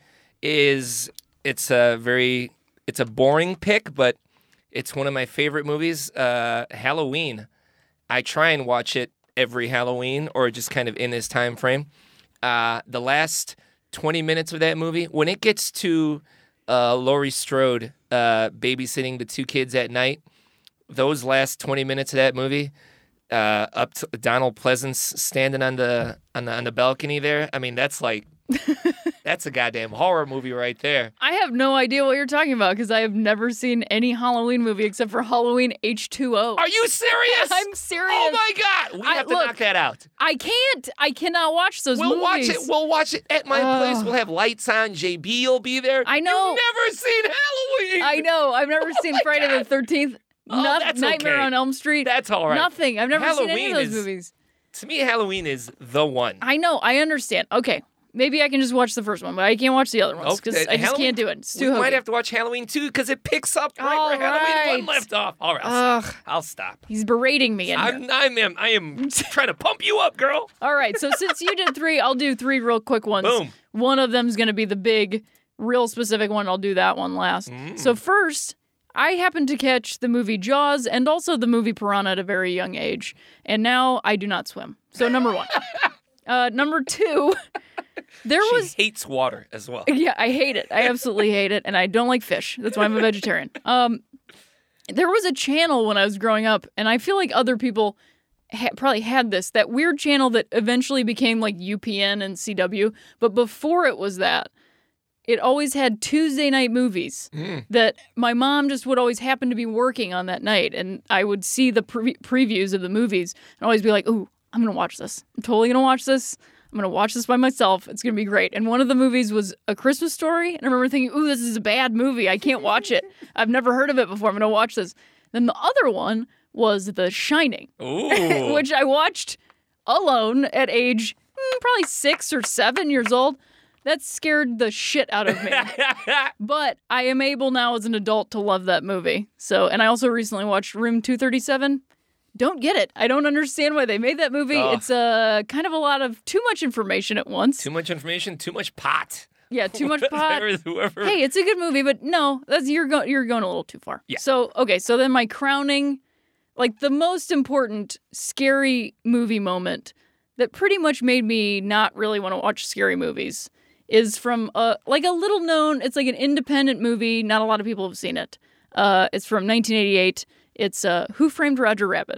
Speaker 2: is, it's a very, it's a boring pick, but it's one of my favorite movies, uh, Halloween. I try and watch it every Halloween or just kind of in this time frame. Uh, the last twenty minutes of that movie, when it gets to uh, Laurie Strode uh, babysitting the two kids at night, those last twenty minutes of that movie, uh, up to Donald Pleasance standing on the on the on the balcony there. I mean, that's like that's a goddamn horror movie right there.
Speaker 1: I have no idea what you're talking about because I have never seen any Halloween movie except for Halloween H two O.
Speaker 2: Are you serious?
Speaker 1: I'm serious.
Speaker 2: Oh my god, we
Speaker 1: I-
Speaker 2: have to
Speaker 1: look,
Speaker 2: knock that out.
Speaker 1: I can't. I cannot watch those
Speaker 2: We'll
Speaker 1: movies.
Speaker 2: watch it. We'll watch it at my
Speaker 1: Ugh.
Speaker 2: place. We'll have lights on. J B will be there.
Speaker 1: I know.
Speaker 2: You've never seen Halloween.
Speaker 1: I know. I've never seen
Speaker 2: my
Speaker 1: Friday
Speaker 2: God.
Speaker 1: the thirteenth.
Speaker 2: Oh,
Speaker 1: Not-
Speaker 2: that's
Speaker 1: Nightmare
Speaker 2: okay.
Speaker 1: on Elm Street.
Speaker 2: That's all right.
Speaker 1: Nothing. I've never seen any of
Speaker 2: Halloween
Speaker 1: those
Speaker 2: is-
Speaker 1: movies.
Speaker 2: To me, Halloween is the one.
Speaker 1: I know. I understand. Okay. Maybe I can just watch the first one, but I can't watch the other ones because
Speaker 2: Okay,
Speaker 1: I just
Speaker 2: Halloween-
Speaker 1: can't do it. It's
Speaker 2: we
Speaker 1: too
Speaker 2: might
Speaker 1: hokey.
Speaker 2: have to watch Halloween two because it picks up right
Speaker 1: All
Speaker 2: where Halloween one
Speaker 1: right.
Speaker 2: left off. All right, I'll
Speaker 1: Ugh.
Speaker 2: stop. I'll stop.
Speaker 1: He's berating me in here.
Speaker 2: I'm, I am. I am trying to pump you up, girl.
Speaker 1: All right, so since you did three, I'll do three real quick ones.
Speaker 2: Boom.
Speaker 1: One of them's going to be the big, real specific one. I'll do that one last.
Speaker 2: Mm.
Speaker 1: So first, I happened to catch the movie Jaws and also the movie Piranha at a very young age, and now I do not swim. So number one. uh, number two, there
Speaker 2: She
Speaker 1: was...
Speaker 2: hates water as well.
Speaker 1: Yeah, I hate it. I absolutely hate it, and I don't like fish. That's why I'm a vegetarian. Um, there was a channel when I was growing up, and I feel like other people ha- probably had this, that weird channel that eventually became like U P N and C W, but before it was that, it always had Tuesday night movies
Speaker 2: Mm.
Speaker 1: that my mom just would always happen to be working on that night, and I would see the pre- previews of the movies and always be like, ooh, I'm going to watch this. I'm totally going to watch this. I'm going to watch this by myself. It's going to be great. And one of the movies was A Christmas Story. And I remember thinking, ooh, this is a bad movie. I can't watch it. I've never heard of it before. I'm going to watch this. Then the other one was The Shining,
Speaker 2: Ooh.
Speaker 1: which I watched alone at age mm, probably six or seven years old. That scared the shit out of me. But I am able now as an adult to love that movie. So, and I also recently watched Room two thirty-seven. Don't get it. I don't understand why they made that movie.
Speaker 2: Oh.
Speaker 1: It's uh, kind of a lot of too much information at once.
Speaker 2: Too much information, too much pot.
Speaker 1: Yeah, too much pot.
Speaker 2: Whoever- whoever-
Speaker 1: Hey, it's a good movie, but no, that's you're going you're going a little too far.
Speaker 2: Yeah.
Speaker 1: So okay, so then my crowning, like the most important scary movie moment that pretty much made me not really want to watch scary movies is from a like a little known. It's like an independent movie. Not a lot of people have seen it. Uh, it's from nineteen eighty-eight. It's uh, Who Framed Roger Rabbit.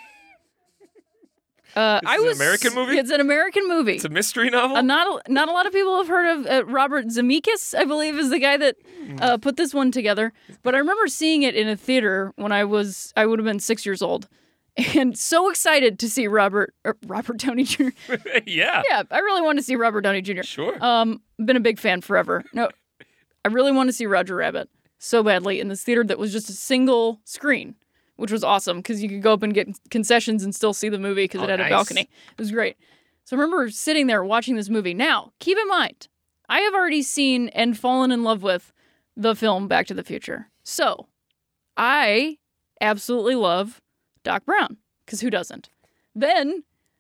Speaker 1: Uh,
Speaker 2: This
Speaker 1: I
Speaker 2: is an
Speaker 1: was
Speaker 2: American movie?
Speaker 1: It's an American movie.
Speaker 2: It's a mystery novel?
Speaker 1: Uh, not a, not a lot of people have heard of uh, Robert Zemeckis, I believe, is the guy that uh, put this one together. But I remember seeing it in a theater when I was I would have been six years old, and so excited to see Robert er, Robert Downey Junior
Speaker 2: yeah.
Speaker 1: Yeah, I really want to see Robert Downey Junior
Speaker 2: Sure.
Speaker 1: Um, been a big fan forever. No, I really want to see Roger Rabbit so badly in this theater that was just a single screen, which was awesome because you could go up and get concessions and still see the movie because
Speaker 2: Oh,
Speaker 1: it had
Speaker 2: nice.
Speaker 1: a balcony. It was great. So I remember sitting there watching this movie. Now, keep in mind, I have already seen and fallen in love with the film Back to the Future. So I absolutely love Doc Brown because who doesn't? Then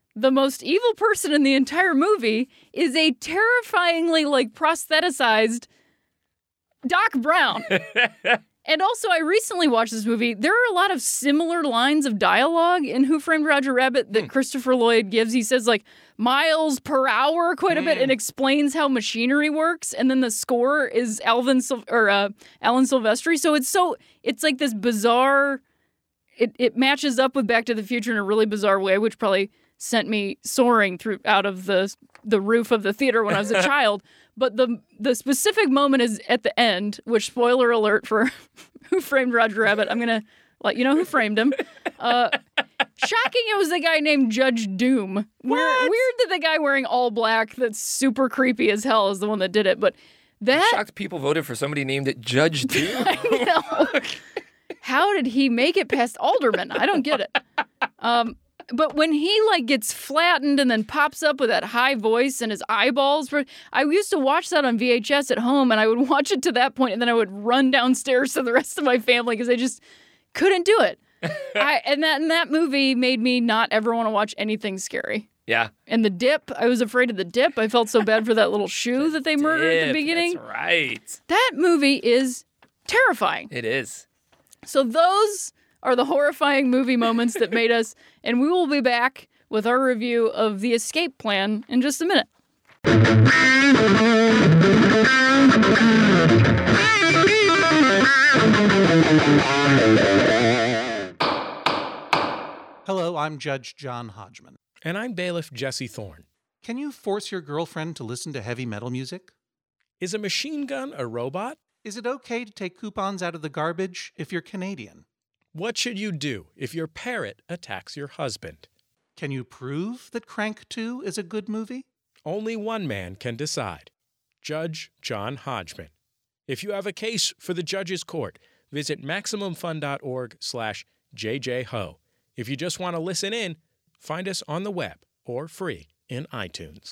Speaker 1: the most evil person in the entire movie is a terrifyingly, like, prostheticized Doc Brown. And also, I recently watched this movie. There are a lot of similar lines of dialogue in Who Framed Roger Rabbit that mm. Christopher Lloyd gives. He says, like, miles per hour quite a mm. bit and explains how machinery works. And then the score is Alvin Sil- or uh, Alan Silvestri. So it's so, it's like this bizarre, it, it matches up with Back to the Future in a really bizarre way, which probably sent me soaring through out of the the roof of the theater when I was a child. But the the specific moment is at the end, which, spoiler alert for Who Framed Roger Rabbit, I'm going to let you know who framed him. Uh, shocking it was the guy named Judge Doom. Weird, weird that the guy wearing all black that's super creepy as hell is the one that did it. But that...
Speaker 2: I'm shocked people voted for somebody named it Judge Doom.
Speaker 1: I know. How did he make it past Alderman? I don't get it. Um... But when he, like, gets flattened and then pops up with that high voice and his eyeballs... I used to watch that on V H S at home, and I would watch it to that point, and then I would run downstairs to the rest of my family because I just couldn't do it. I, and, that, and that movie made me not ever want to watch anything scary.
Speaker 2: Yeah.
Speaker 1: And the dip, I was afraid of the dip. I felt so bad for that little shoe that they murdered
Speaker 2: dip,
Speaker 1: at the beginning.
Speaker 2: That's right.
Speaker 1: That movie is terrifying.
Speaker 2: It is.
Speaker 1: So those... are the horrifying movie moments that made us, and we will be back with our review of The Escape Plan in just a minute.
Speaker 5: Hello, I'm Judge John Hodgman.
Speaker 3: And I'm Bailiff Jesse Thorne.
Speaker 5: Can you force your girlfriend to listen to heavy metal music?
Speaker 3: Is a machine gun a robot?
Speaker 5: Is it okay to take coupons out of the garbage if you're Canadian?
Speaker 3: What should you do if your parrot attacks your husband?
Speaker 5: Can you prove that Crank two is a good movie?
Speaker 3: Only one man can decide. Judge John Hodgman. If you have a case for the judge's court, visit MaximumFun.org slash JJHo. If you just want to listen in, find us on the web or free in iTunes.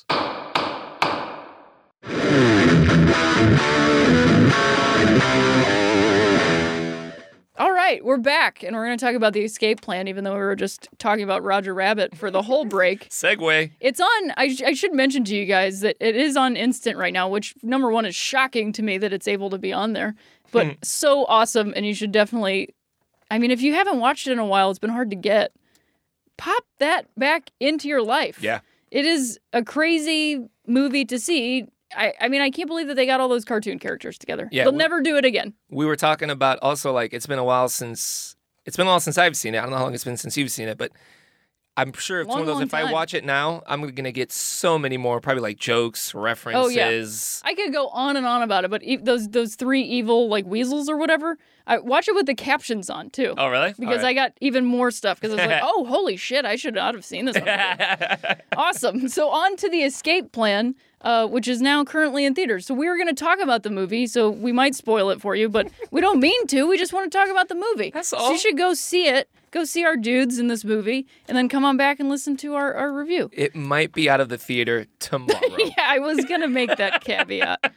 Speaker 1: All right, we're back, and we're going to talk about The Escape Plan, even though we were just talking about Roger Rabbit for the whole break.
Speaker 2: Segue.
Speaker 1: It's on, I, sh- I should mention to you guys that it is on Instant right now, which, number one, is shocking to me that it's able to be on there, but so awesome, and you should definitely, I mean, if you haven't watched it in a while, it's been hard to get, pop that back into your life.
Speaker 2: Yeah.
Speaker 1: It is a crazy movie to see. I, I mean, I can't believe that they got all those cartoon characters together.
Speaker 2: Yeah,
Speaker 1: They'll
Speaker 2: we,
Speaker 1: never do it again.
Speaker 2: We were talking about also, like, it's been a while since, it's been a while since I've seen it. I don't know how long it's been since you've seen it, but I'm sure it's
Speaker 1: Long,
Speaker 2: one of those, if
Speaker 1: time.
Speaker 2: I watch it now, I'm going to get so many more, probably like jokes, references.
Speaker 1: Oh, yeah. I could go on and on about it, but e- those those three evil, like, weasels or whatever, I watch it with the captions on, too.
Speaker 2: Oh, really?
Speaker 1: Because
Speaker 2: right.
Speaker 1: I got even more stuff, because I was like, oh, holy shit, I should not have seen this one. Awesome. So on to The Escape Plan, uh, which is now currently in theaters. So we were going to talk about the movie, so we might spoil it for you, but we don't mean to. We just want to talk about the movie.
Speaker 2: That's all.
Speaker 1: So you should go see it. Go see our dudes in this movie, and then come on back and listen to our, our review.
Speaker 2: It might be out of the theater tomorrow.
Speaker 1: Yeah, I was going to make that caveat.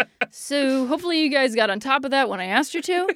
Speaker 1: So hopefully you guys got on top of that when I asked you to,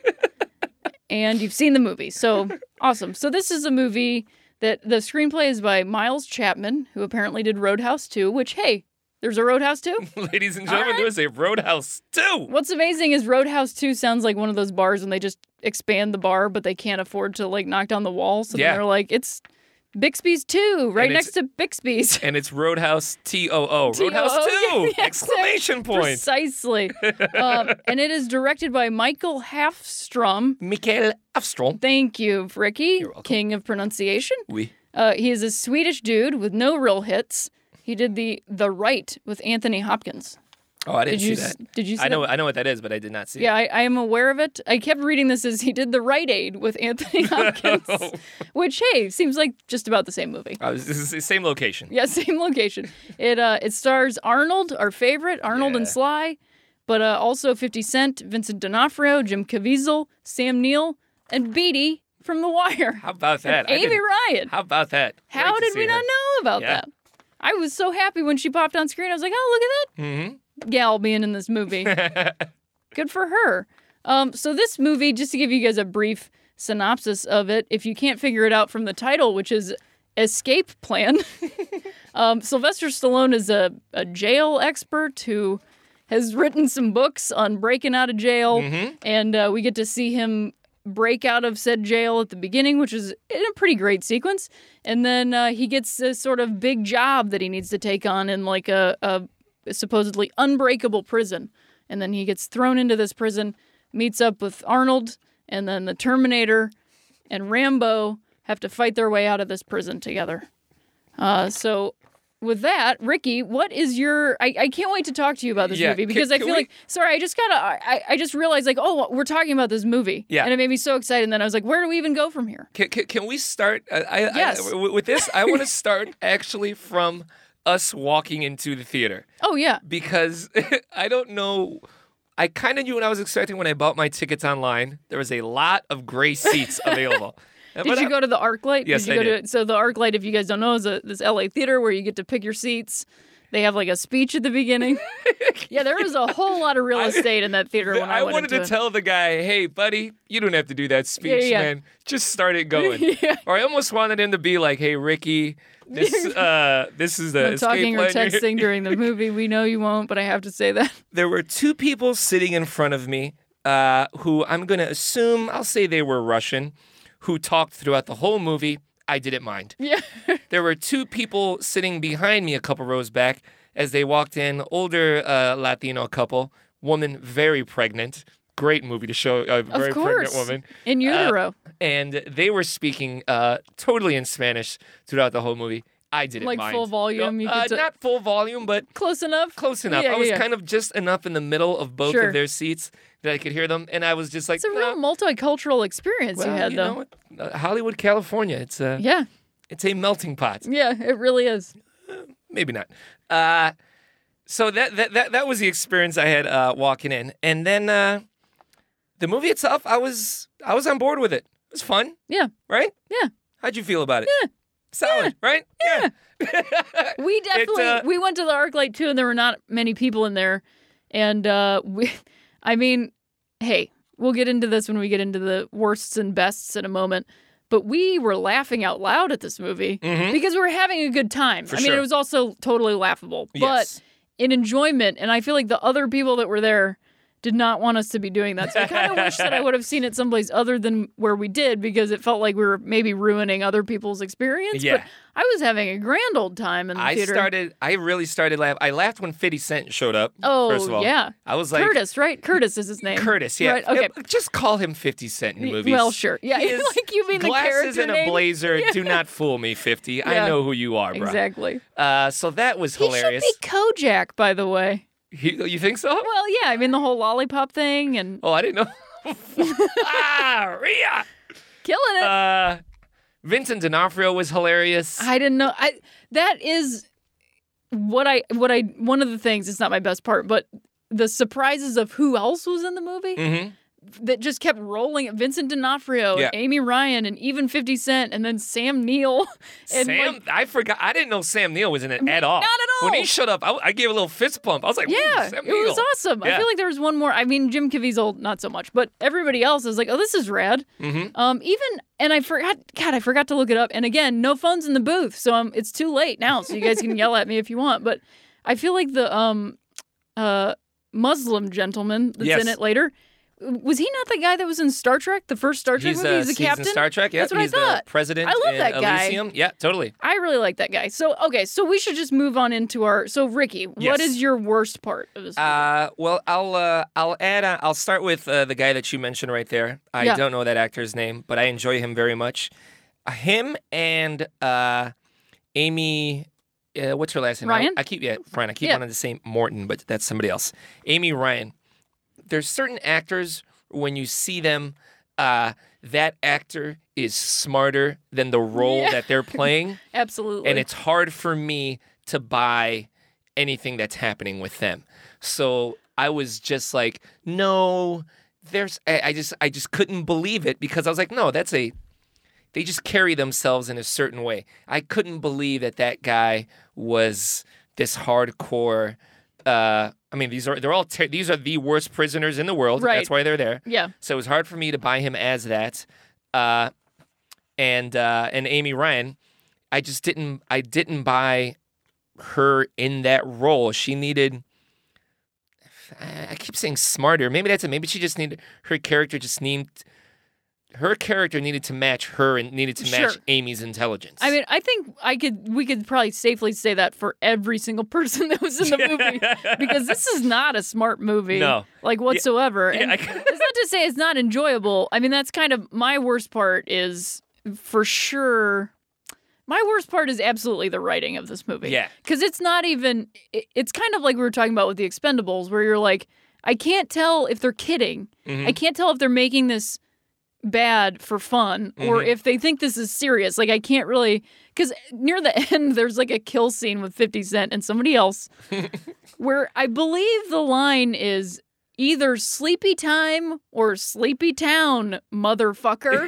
Speaker 1: and you've seen the movie. So awesome. So this is a movie that the screenplay is by Miles Chapman, who apparently did Roadhouse two, which, hey, there's a Roadhouse two?
Speaker 2: Ladies and gentlemen,
Speaker 1: right.
Speaker 2: There's a Roadhouse two.
Speaker 1: What's amazing is Roadhouse two sounds like one of those bars when they just expand the bar, but they can't afford to, like, knock down the wall. So
Speaker 2: Yeah.
Speaker 1: they're like, it's Bixby's two, right
Speaker 2: And
Speaker 1: next to Bixby's.
Speaker 2: And it's Roadhouse T O O.
Speaker 1: T O O,
Speaker 2: Roadhouse two!
Speaker 1: yeah,
Speaker 2: Exclamation point.
Speaker 1: Precisely. um, and it is directed by Michael Hafstrom.
Speaker 2: Mikael Afstrom.
Speaker 1: Thank you, Ricky,
Speaker 2: You're welcome.
Speaker 1: king of pronunciation.
Speaker 2: Oui.
Speaker 1: Uh, he is a Swedish dude with no real hits. He did the The Right with Anthony Hopkins.
Speaker 2: Oh, I didn't
Speaker 1: Did you
Speaker 2: see
Speaker 1: s-
Speaker 2: that.
Speaker 1: did you see
Speaker 2: I know
Speaker 1: that?
Speaker 2: I know what that is, but I did not see
Speaker 1: Yeah,
Speaker 2: it.
Speaker 1: I, I am aware of it. I kept reading this as he did The Right Aid with Anthony Hopkins, which, hey, seems like just about the same movie.
Speaker 2: Uh, this is the same location.
Speaker 1: Yeah, same location. It uh, it stars Arnold, our favorite, Arnold and
Speaker 2: Yeah.
Speaker 1: Sly, but uh, also fifty Cent, Vincent D'Onofrio, Jim Caviezel, Sam Neill, and Beatty from The Wire.
Speaker 2: How about that? I
Speaker 1: Amy
Speaker 2: didn't-
Speaker 1: Ryan.
Speaker 2: How about that?
Speaker 1: How
Speaker 2: Great to
Speaker 1: did
Speaker 2: see
Speaker 1: we
Speaker 2: her.
Speaker 1: not know about
Speaker 2: Yeah.
Speaker 1: that? I was so happy when she popped on screen. I was like, oh, look at that
Speaker 2: Mm-hmm.
Speaker 1: gal being in this movie. Good for her. Um, so this movie, just to give you guys a brief synopsis of it, if you can't figure it out from the title, which is Escape Plan, Um, Sylvester Stallone is a, a jail expert who has written some books on breaking out of jail,
Speaker 2: Mm-hmm.
Speaker 1: and uh, we get to see him break out of said jail at the beginning, which is in a pretty great sequence. And then uh, he gets this sort of big job that he needs to take on in like a, a supposedly unbreakable prison. And then he gets thrown into this prison, meets up with Arnold, and then the Terminator and Rambo have to fight their way out of this prison together. Uh, so with that, Ricky, what is your... I, I can't wait to talk to you about this
Speaker 2: Yeah,
Speaker 1: movie
Speaker 2: can-
Speaker 1: because I
Speaker 2: can
Speaker 1: feel
Speaker 2: we-
Speaker 1: like... Sorry, I just got to... I, I just realized like, oh, we're talking about this movie.
Speaker 2: Yeah.
Speaker 1: And it made me so excited. And then I was like, where do we even go from here?
Speaker 2: Can, can, can we start? Uh, I,
Speaker 1: Yes.
Speaker 2: I, w- with this, I want to start actually from us walking into the theater
Speaker 1: Oh, yeah.
Speaker 2: because I don't know. I kind of knew what I was expecting when I bought my tickets online. There was a lot of gray seats available.
Speaker 1: Did you go to the ArcLight?
Speaker 2: Yes,
Speaker 1: did you
Speaker 2: I
Speaker 1: go
Speaker 2: did.
Speaker 1: To, so the ArcLight, if you guys don't know, is a, this L A theater where you get to pick your seats. They have like a speech at the beginning. Yeah, there was a whole lot of real estate in that theater when I,
Speaker 2: I
Speaker 1: went
Speaker 2: wanted
Speaker 1: into
Speaker 2: to
Speaker 1: it.
Speaker 2: tell the guy, hey, buddy, you don't have to do that speech,
Speaker 1: Yeah, yeah.
Speaker 2: man. Just start it going.
Speaker 1: Yeah.
Speaker 2: Or I almost wanted him to be like, hey, Ricky, this uh, this is the
Speaker 1: No
Speaker 2: escape
Speaker 1: talking or
Speaker 2: plan you're-"
Speaker 1: texting during the movie. We know you won't, but I have to say that.
Speaker 2: There were two people sitting in front of me uh, who I'm going to assume, I'll say they were Russian, who talked throughout the whole movie. I didn't mind.
Speaker 1: Yeah.
Speaker 2: There were two people sitting behind me a couple rows back as they walked in, older uh, Latino couple, woman very pregnant. Great movie to show a very
Speaker 1: Of course.
Speaker 2: pregnant woman.
Speaker 1: In utero.
Speaker 2: And they were speaking uh, totally in Spanish throughout the whole movie. I didn't
Speaker 1: Like
Speaker 2: mind.
Speaker 1: full volume, you
Speaker 2: Uh,
Speaker 1: get to-
Speaker 2: not full volume, but
Speaker 1: Close enough?
Speaker 2: close enough.
Speaker 1: Yeah,
Speaker 2: I was
Speaker 1: yeah, yeah.
Speaker 2: kind of just enough in the middle of both
Speaker 1: Sure.
Speaker 2: of their seats that I could hear them, and I was just like,
Speaker 1: It's a
Speaker 2: "No,
Speaker 1: real multicultural experience
Speaker 2: well,
Speaker 1: you had,
Speaker 2: you
Speaker 1: though.
Speaker 2: know what? Uh, Hollywood, California. It's a,
Speaker 1: Yeah.
Speaker 2: it's a melting pot.
Speaker 1: Yeah, it really is.
Speaker 2: Maybe not. Uh, so that, that that that was the experience I had uh, walking in, and then uh, the movie itself, I was I was on board with it. It was fun,
Speaker 1: Yeah.
Speaker 2: right?
Speaker 1: Yeah.
Speaker 2: How'd you feel about it? Yeah. Solid, right? Yeah.
Speaker 1: We definitely
Speaker 2: uh,
Speaker 1: we went to the ArcLight too, and there were not many people in there. And uh, we, I mean, hey, we'll get into this when we get into the worsts and bests in a moment. But we were laughing out loud at this movie because we were having a good time.
Speaker 2: For
Speaker 1: I mean,
Speaker 2: sure.
Speaker 1: it was also totally laughable,
Speaker 2: Yes.
Speaker 1: but in enjoyment. And I feel like the other people that were there did not want us to be doing that. So I kind of wish that I would have seen it someplace other than where we did because it felt like we were maybe ruining other people's experience.
Speaker 2: Yeah.
Speaker 1: But I was having a grand old time in the
Speaker 2: I
Speaker 1: theater.
Speaker 2: started. I really stared laughing. I laughed when fifty Cent showed up.
Speaker 1: Oh,
Speaker 2: first of all.
Speaker 1: yeah.
Speaker 2: I was like,
Speaker 1: Curtis, right? Curtis is his name.
Speaker 2: Curtis, yeah.
Speaker 1: Right, okay.
Speaker 2: Yeah, just call him fifty Cent in movies.
Speaker 1: Well, sure. Yeah,
Speaker 2: He is-
Speaker 1: like you mean the
Speaker 2: glasses
Speaker 1: character
Speaker 2: and a
Speaker 1: name?
Speaker 2: blazer. Do not fool me, fifty.
Speaker 1: Yeah.
Speaker 2: I know who you are, bro.
Speaker 1: Exactly.
Speaker 2: Uh, so that was
Speaker 1: He
Speaker 2: hilarious.
Speaker 1: should be Kojak, by the way.
Speaker 2: He- you think so?
Speaker 1: Well, yeah, I mean the whole lollipop thing and
Speaker 2: Oh, I didn't know. ah, Rhea.
Speaker 1: killing it.
Speaker 2: Uh, Vincent D'Onofrio was hilarious.
Speaker 1: I didn't know. I that is what I what I one of the things. It's not my best part, but the surprises of who else was in the movie
Speaker 2: hmm
Speaker 1: that just kept rolling. Vincent D'Onofrio,
Speaker 2: Yeah.
Speaker 1: and Amy Ryan, and even fifty Cent, and then Sam Neill. And
Speaker 2: Sam,
Speaker 1: like,
Speaker 2: I forgot. I didn't know Sam Neill was in it at all.
Speaker 1: Not at all.
Speaker 2: When he showed up, I, I gave a little fist pump. I was like, "Ooh,
Speaker 1: yeah,
Speaker 2: Sam
Speaker 1: it was
Speaker 2: Neill."
Speaker 1: awesome. I
Speaker 2: Yeah.
Speaker 1: feel like there was one more. I mean, Jim Caviezel, not so much, but everybody else is like, oh, this is rad.
Speaker 2: Mhm.
Speaker 1: Um, even and I forgot. God, I forgot to look it up. And again, no phones in the booth, so um, it's too late now. So you guys can yell at me if you want. But I feel like the um, uh, Muslim gentleman that's
Speaker 2: Yes.
Speaker 1: in it later. Was he not the guy that was in Star Trek, the first Star Trek
Speaker 2: He's,
Speaker 1: movie?
Speaker 2: uh,
Speaker 1: He's the
Speaker 2: he's
Speaker 1: captain.
Speaker 2: in Star Trek. Yeah,
Speaker 1: That's what I
Speaker 2: he's
Speaker 1: thought.
Speaker 2: the president.
Speaker 1: I love
Speaker 2: in
Speaker 1: that guy.
Speaker 2: Elysium. Yeah, totally.
Speaker 1: I really like that guy. So okay, so we should just move on into our. So Ricky,
Speaker 2: Yes.
Speaker 1: what is your worst part of this movie?
Speaker 2: Uh, well, I'll uh, I'll add. Uh, I'll start with uh, the guy that you mentioned right there. I
Speaker 1: Yeah.
Speaker 2: don't know that actor's name, but I enjoy him very much. Uh, him and uh, Amy. Uh, what's her last name?
Speaker 1: Ryan?
Speaker 2: I, I keep yeah, Ryan. I keep
Speaker 1: Yeah.
Speaker 2: wanting to say Morton, but that's somebody else. Amy Ryan. There's certain actors when you see them, uh, that actor is smarter than the role
Speaker 1: Yeah.
Speaker 2: that they're playing.
Speaker 1: Absolutely.
Speaker 2: And it's hard for me to buy anything that's happening with them. So I was just like, no, there's I, I just I just couldn't believe it because I was like, no, that's a they just carry themselves in a certain way. I couldn't believe that that guy was this hardcore uh I mean, these are they're all ter- these are the worst prisoners in the world.
Speaker 1: Right.
Speaker 2: That's why they're there.
Speaker 1: yeah.
Speaker 2: So it was hard for me to buy him as that. Uh, and uh, and Amy Ryan, I just didn't I didn't buy her in that role. She needed, I keep saying smarter. Maybe that's it. Maybe she just needed, her character just needed, her character needed to match her and needed to match
Speaker 1: Sure.
Speaker 2: Amy's intelligence.
Speaker 1: I mean, I think I could. We could probably safely say that for every single person that was in the movie, because this is not a smart movie,
Speaker 2: No.
Speaker 1: like whatsoever.
Speaker 2: Yeah,
Speaker 1: and
Speaker 2: I-
Speaker 1: it's not to say it's not enjoyable. I mean, that's kind of my worst part. Is for sure. My worst part is absolutely the writing of this movie.
Speaker 2: Yeah.
Speaker 1: because it's not even. it- It's kind of like we were talking about with the Expendables, where you're like, I can't tell if they're kidding.
Speaker 2: Mm-hmm.
Speaker 1: I can't tell if they're making this bad for fun or
Speaker 2: Mhm.
Speaker 1: if they think this is serious. Like, I can't really, because near the end there's like a kill scene with fifty Cent and somebody else where I believe the line is either sleepy time or sleepy town, motherfucker.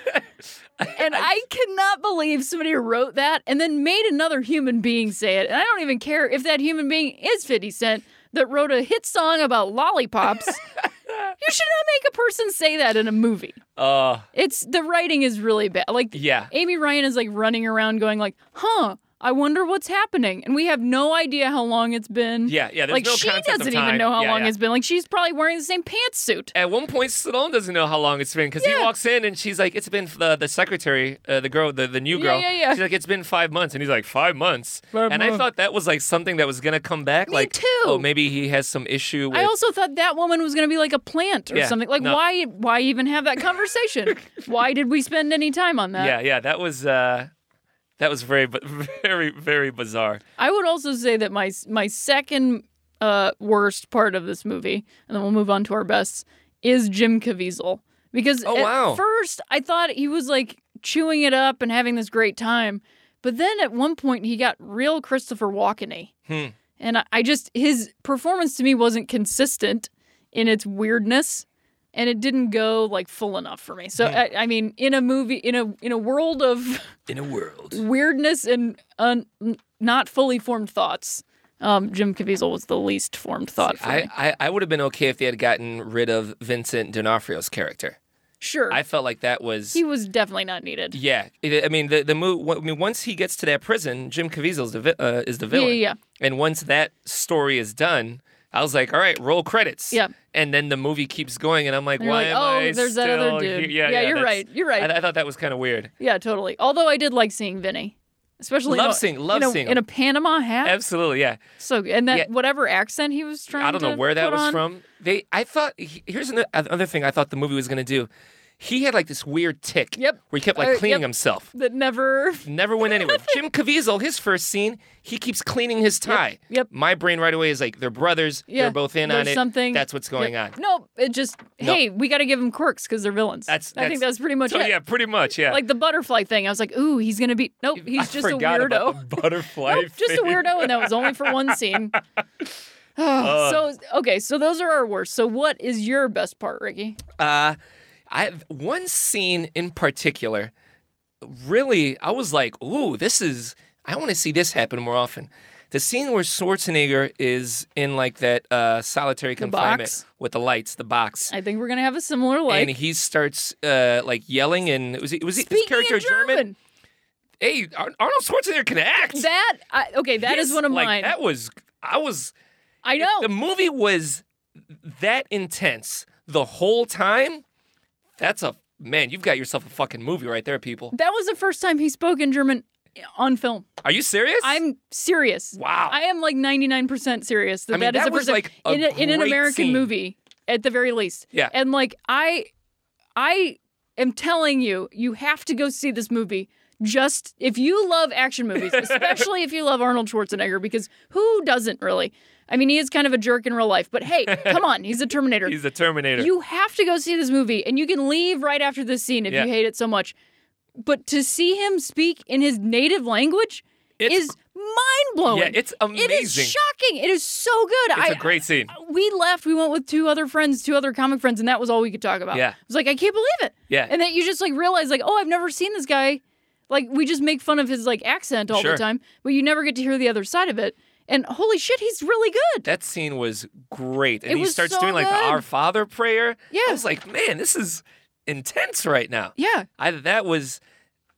Speaker 1: And I cannot believe somebody wrote that and then made another human being say it. And I don't even care if that human being is fifty Cent that wrote a hit song about lollipops. You should not make a person say that in a movie.
Speaker 2: uh,
Speaker 1: It's the writing is really bad. Like,
Speaker 2: yeah.
Speaker 1: Amy Ryan is like running around going like, "Huh, I wonder what's happening," and we have no idea how long it's been.
Speaker 2: Yeah, yeah, there's
Speaker 1: like
Speaker 2: no
Speaker 1: she
Speaker 2: concept of
Speaker 1: doesn't
Speaker 2: time.
Speaker 1: even know how
Speaker 2: Yeah,
Speaker 1: long
Speaker 2: yeah.
Speaker 1: it's been. Like she's probably wearing the same pantsuit.
Speaker 2: At one point, Stallone doesn't know how long it's been because he
Speaker 1: Yeah.
Speaker 2: walks in and she's like, "It's been the the secretary, uh, the girl, the, the new
Speaker 1: Yeah,
Speaker 2: girl."
Speaker 1: yeah, yeah.
Speaker 2: She's like, "It's been five months," and he's like, five months."
Speaker 1: Five
Speaker 2: and I
Speaker 1: months.
Speaker 2: thought that was like something that was gonna come back.
Speaker 1: Me
Speaker 2: like,
Speaker 1: too.
Speaker 2: oh, maybe he has some issue with.
Speaker 1: I also thought that woman was going to be like a plant or
Speaker 2: Yeah,
Speaker 1: something. Like,
Speaker 2: no.
Speaker 1: why? Why even have that conversation? Why did we spend any time on that?
Speaker 2: yeah, yeah, that was uh, that was very, bu- very, very bizarre.
Speaker 1: I would also say that my my second uh, worst part of this movie, and then we'll move on to our bests, is Jim Caviezel. Because
Speaker 2: Oh,
Speaker 1: at
Speaker 2: wow.
Speaker 1: first I thought he was like chewing it up and having this great time, but then at one point he got real Christopher Walken-y.
Speaker 2: Hmm.
Speaker 1: And I, I just his performance to me wasn't consistent in its weirdness. And it didn't go like full enough for me. So I, I mean, in a movie, in a in a world of
Speaker 2: In a world.
Speaker 1: weirdness and un, not fully formed thoughts, um, Jim Caviezel was the least formed thought for
Speaker 2: I,
Speaker 1: me.
Speaker 2: I, I would have been okay if they had gotten rid of Vincent D'Onofrio's character.
Speaker 1: Sure,
Speaker 2: I felt like that was.
Speaker 1: he was definitely not needed.
Speaker 2: Yeah, It- I mean the the move. I mean, once he gets to that prison, Jim Caviezel is the vi- uh, is the
Speaker 1: Yeah,
Speaker 2: villain.
Speaker 1: yeah, yeah.
Speaker 2: And once that story is done, I was like, all right, roll credits.
Speaker 1: Yeah.
Speaker 2: And then the movie keeps going, and I'm like,
Speaker 1: And you're
Speaker 2: why
Speaker 1: like,
Speaker 2: am
Speaker 1: oh,
Speaker 2: I
Speaker 1: there's that other
Speaker 2: still
Speaker 1: dude.
Speaker 2: here? Yeah,
Speaker 1: Yeah,
Speaker 2: yeah,
Speaker 1: you're
Speaker 2: that's-
Speaker 1: right, you're right.
Speaker 2: I, I thought that was kind of weird.
Speaker 1: Yeah, totally. Although I did like seeing Vinny, especially
Speaker 2: Love
Speaker 1: in a,
Speaker 2: seeing- love
Speaker 1: in a,
Speaker 2: seeing
Speaker 1: in
Speaker 2: him.
Speaker 1: a Panama hat.
Speaker 2: Absolutely, yeah.
Speaker 1: So and that
Speaker 2: Yeah.
Speaker 1: whatever accent he was trying.
Speaker 2: I don't know
Speaker 1: to
Speaker 2: where that
Speaker 1: put
Speaker 2: was
Speaker 1: on.
Speaker 2: from. They, I thought. he- Here's ano- another thing I thought the movie was gonna do. He had like this weird tick.
Speaker 1: Yep.
Speaker 2: Where he kept like
Speaker 1: Uh,
Speaker 2: cleaning
Speaker 1: yep.
Speaker 2: himself.
Speaker 1: That never.
Speaker 2: Never went anywhere. Jim Caviezel, his first scene, he keeps cleaning his tie.
Speaker 1: yep.
Speaker 2: My brain right away is like, they're brothers.
Speaker 1: Yeah,
Speaker 2: They're both in
Speaker 1: there's
Speaker 2: on it.
Speaker 1: something.
Speaker 2: That's what's going
Speaker 1: Yep.
Speaker 2: on.
Speaker 1: No, it just
Speaker 2: No.
Speaker 1: hey, we got to give them quirks because they're villains.
Speaker 2: That's,
Speaker 1: I think that's pretty much
Speaker 2: so,
Speaker 1: it.
Speaker 2: yeah, pretty much, yeah.
Speaker 1: Like the butterfly thing, I was like, ooh, he's gonna be. Nope, he's
Speaker 2: I
Speaker 1: just a
Speaker 2: forgot
Speaker 1: weirdo.
Speaker 2: about the butterfly.
Speaker 1: Nope, just a
Speaker 2: thing.
Speaker 1: weirdo, and that was only for one scene. Oh, so okay, so those are our worst. So what is your best part, Ricky?
Speaker 2: Uh, I one scene in particular, really, I was like, ooh, this is. I want to see this happen more often. The scene where Schwarzenegger is in like that uh, solitary confinement
Speaker 1: box?
Speaker 2: with the lights, the box.
Speaker 1: I think we're gonna have a similar like.
Speaker 2: and he starts uh, like yelling, and was he, was he, this
Speaker 1: Speaking
Speaker 2: character
Speaker 1: in German.
Speaker 2: Hey, Ar- Arnold Schwarzenegger can act.
Speaker 1: That I, okay, that is
Speaker 2: His-
Speaker 1: one of
Speaker 2: like,
Speaker 1: mine.
Speaker 2: That was I was.
Speaker 1: I know.
Speaker 2: The movie was that intense the whole time. That's a man. You've got yourself a fucking movie right there, people.
Speaker 1: That was the first time he spoke in German on film.
Speaker 2: Are you serious?
Speaker 1: I'm serious.
Speaker 2: Wow.
Speaker 1: I am like ninety-nine percent serious that
Speaker 2: I mean,
Speaker 1: that is
Speaker 2: that
Speaker 1: the
Speaker 2: was
Speaker 1: first time
Speaker 2: like a
Speaker 1: in, a, in an
Speaker 2: great
Speaker 1: American
Speaker 2: scene.
Speaker 1: movie at the very least.
Speaker 2: Yeah.
Speaker 1: And like I I am telling you, you have to go see this movie. Just if you love action movies, especially if you love Arnold Schwarzenegger, because who doesn't really? I mean, he is kind of a jerk in real life, but hey, come on, he's a Terminator.
Speaker 2: He's the Terminator.
Speaker 1: You have to go see this movie, and you can leave right after this scene if
Speaker 2: Yeah.
Speaker 1: you hate it so much. But to see him speak in his native language
Speaker 2: It's-
Speaker 1: is mind blowing.
Speaker 2: Yeah, it's amazing.
Speaker 1: It is shocking. It is so good.
Speaker 2: It's
Speaker 1: I,
Speaker 2: a great scene.
Speaker 1: We left. We went with two other friends, two other comic friends, and that was all we could talk about.
Speaker 2: Yeah.
Speaker 1: It was like, I can't believe it.
Speaker 2: Yeah.
Speaker 1: And then you just like realize, like, oh, I've never seen this guy. Like, we just make fun of his like accent all
Speaker 2: Sure.
Speaker 1: the time, but you never get to hear the other side of it. And holy shit, he's really good.
Speaker 2: That scene was great. And
Speaker 1: It
Speaker 2: he
Speaker 1: was
Speaker 2: starts
Speaker 1: so
Speaker 2: doing like the
Speaker 1: good.
Speaker 2: Our Father prayer.
Speaker 1: Yeah.
Speaker 2: I was like, man, this is intense right now.
Speaker 1: Yeah.
Speaker 2: I that was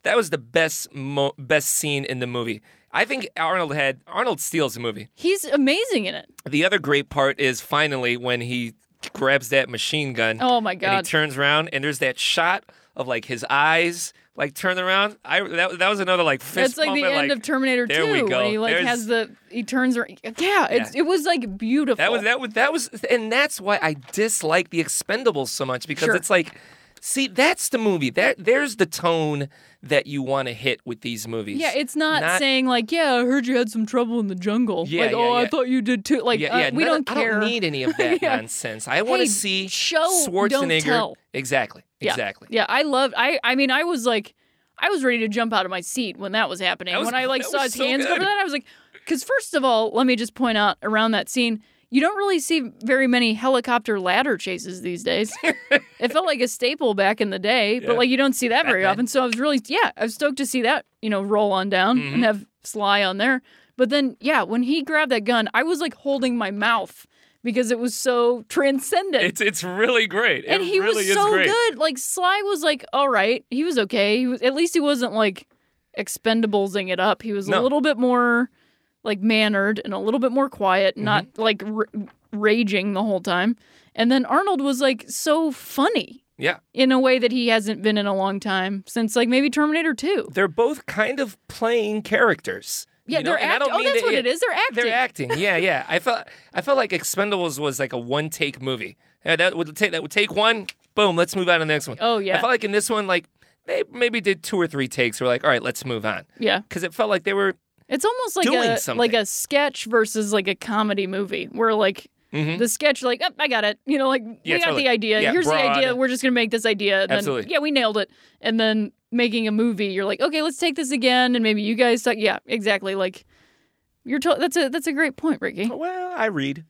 Speaker 2: That was the best mo- best scene in the movie. I think Arnold had Arnold steals the movie.
Speaker 1: He's amazing in it.
Speaker 2: The other great part is finally when he grabs that machine gun.
Speaker 1: Oh my
Speaker 2: And
Speaker 1: God.
Speaker 2: he turns around and there's that shot of like his eyes like turn around. I that, that was another like fist
Speaker 1: That's like
Speaker 2: bump
Speaker 1: the
Speaker 2: and,
Speaker 1: end
Speaker 2: like,
Speaker 1: of Terminator
Speaker 2: there
Speaker 1: two
Speaker 2: we go.
Speaker 1: when he like
Speaker 2: There's-
Speaker 1: has the he turns around. Yeah, it's
Speaker 2: Yeah.
Speaker 1: it was like beautiful.
Speaker 2: That was that was that was and that's why I dislike the Expendables so much because
Speaker 1: Sure.
Speaker 2: it's like see that's the movie. That there's the tone that you want to hit with these movies.
Speaker 1: Yeah, it's not,
Speaker 2: Not-
Speaker 1: saying like, yeah, I heard you had some trouble in the jungle.
Speaker 2: Yeah,
Speaker 1: like,
Speaker 2: yeah,
Speaker 1: oh, I
Speaker 2: yeah.
Speaker 1: thought you did too. Like,
Speaker 2: yeah,
Speaker 1: uh,
Speaker 2: yeah,
Speaker 1: we
Speaker 2: none-
Speaker 1: don't
Speaker 2: I
Speaker 1: care.
Speaker 2: don't need any of that
Speaker 1: Yeah.
Speaker 2: nonsense. I want
Speaker 1: Hey,
Speaker 2: to see
Speaker 1: show, don't
Speaker 2: Schwarzenegger.
Speaker 1: tell.
Speaker 2: Exactly.
Speaker 1: Yeah.
Speaker 2: Exactly.
Speaker 1: Yeah, I loved. I I mean, I was like, I was ready to jump out of my seat when that was happening.
Speaker 2: That was-
Speaker 1: when I like
Speaker 2: that
Speaker 1: saw
Speaker 2: was
Speaker 1: his
Speaker 2: so
Speaker 1: hands go
Speaker 2: good.
Speaker 1: over that, I was like, because first of all, let me just point out around that scene, you don't really see very many helicopter ladder chases these days. It felt like a staple back in the day,
Speaker 2: Yeah.
Speaker 1: but like you don't see that very
Speaker 2: Batman.
Speaker 1: often. So I was really, yeah, I was stoked to see that, you know, roll on down
Speaker 2: Mm-hmm.
Speaker 1: and have Sly on there. But then, yeah, when he grabbed that gun, I was like holding my mouth because it was so transcendent.
Speaker 2: It's it's really great.
Speaker 1: and
Speaker 2: it
Speaker 1: he
Speaker 2: really
Speaker 1: was
Speaker 2: is
Speaker 1: so
Speaker 2: great.
Speaker 1: good. Like Sly was like, all right, he was okay. He was at least he wasn't like Expendablesing it up. He was a
Speaker 2: No.
Speaker 1: little bit more like mannered and a little bit more quiet,
Speaker 2: Mm-hmm.
Speaker 1: not like r- raging the whole time. And then Arnold was like so funny
Speaker 2: Yeah.
Speaker 1: in a way that he hasn't been in a long time since like maybe Terminator two.
Speaker 2: They're both kind of playing characters.
Speaker 1: Yeah,
Speaker 2: you know?
Speaker 1: they're
Speaker 2: And I
Speaker 1: acting.
Speaker 2: don't
Speaker 1: Oh,
Speaker 2: mean
Speaker 1: that's
Speaker 2: to-
Speaker 1: what
Speaker 2: yeah,
Speaker 1: it is. They're acting.
Speaker 2: They're acting. Yeah, yeah. I felt I felt like Expendables was like a one take movie. Yeah, that would take that would take one, boom, let's move on to the next one.
Speaker 1: Oh, yeah.
Speaker 2: I felt like in this one, like they maybe did two or three takes. We're like, all right, let's move on.
Speaker 1: Yeah.
Speaker 2: Because it felt like they were
Speaker 1: It's almost like
Speaker 2: doing
Speaker 1: a
Speaker 2: something.
Speaker 1: like a sketch versus like a comedy movie where like the sketch like oh, I got it, you know, like
Speaker 2: Mm-hmm. Yeah,
Speaker 1: we got
Speaker 2: totally.
Speaker 1: the idea.
Speaker 2: Yeah,
Speaker 1: Here's
Speaker 2: broad.
Speaker 1: the idea. We're just gonna make this idea. And then,
Speaker 2: Absolutely.
Speaker 1: yeah, we nailed it. And then making a movie, you're like, okay, let's take this again, and maybe you guys talk. Yeah, exactly. Like you're to- that's a that's a great point, Ricky.
Speaker 2: well, I read.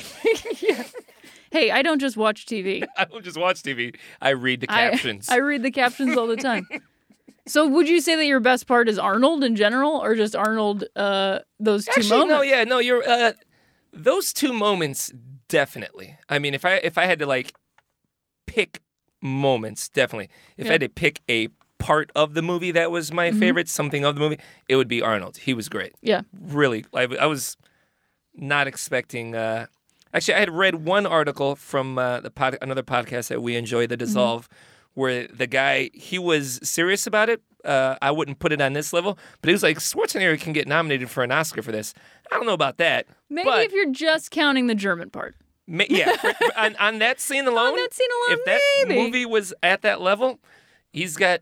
Speaker 1: Hey, I don't just watch T V.
Speaker 2: I don't just watch T V. I read the
Speaker 1: I-
Speaker 2: captions.
Speaker 1: I, read the captions all the time. So would you say that your best part is Arnold in general, or just Arnold? Uh, those two
Speaker 2: Actually,
Speaker 1: moments.
Speaker 2: no, yeah, no, you're uh, those two moments definitely. I mean, if I if I had to like pick moments, definitely. If I
Speaker 1: Yeah.
Speaker 2: had to pick a part of the movie that was my
Speaker 1: Mm-hmm.
Speaker 2: favorite, something of the movie, it would be Arnold. He was great.
Speaker 1: Yeah.
Speaker 2: Really, I, I was not expecting. Uh, actually, I had read one article from uh, the pod, another podcast that we enjoy, The Dissolve, where the guy he was serious about it. Uh, I wouldn't put it on this level, but he was like, Schwarzenegger can get nominated for an Oscar for this. I don't know about that.
Speaker 1: Maybe
Speaker 2: but
Speaker 1: if you're just counting the German part.
Speaker 2: ma- yeah, for, for- on, on that scene alone,
Speaker 1: that scene alone,
Speaker 2: if that
Speaker 1: maybe.
Speaker 2: movie was at that level, he's got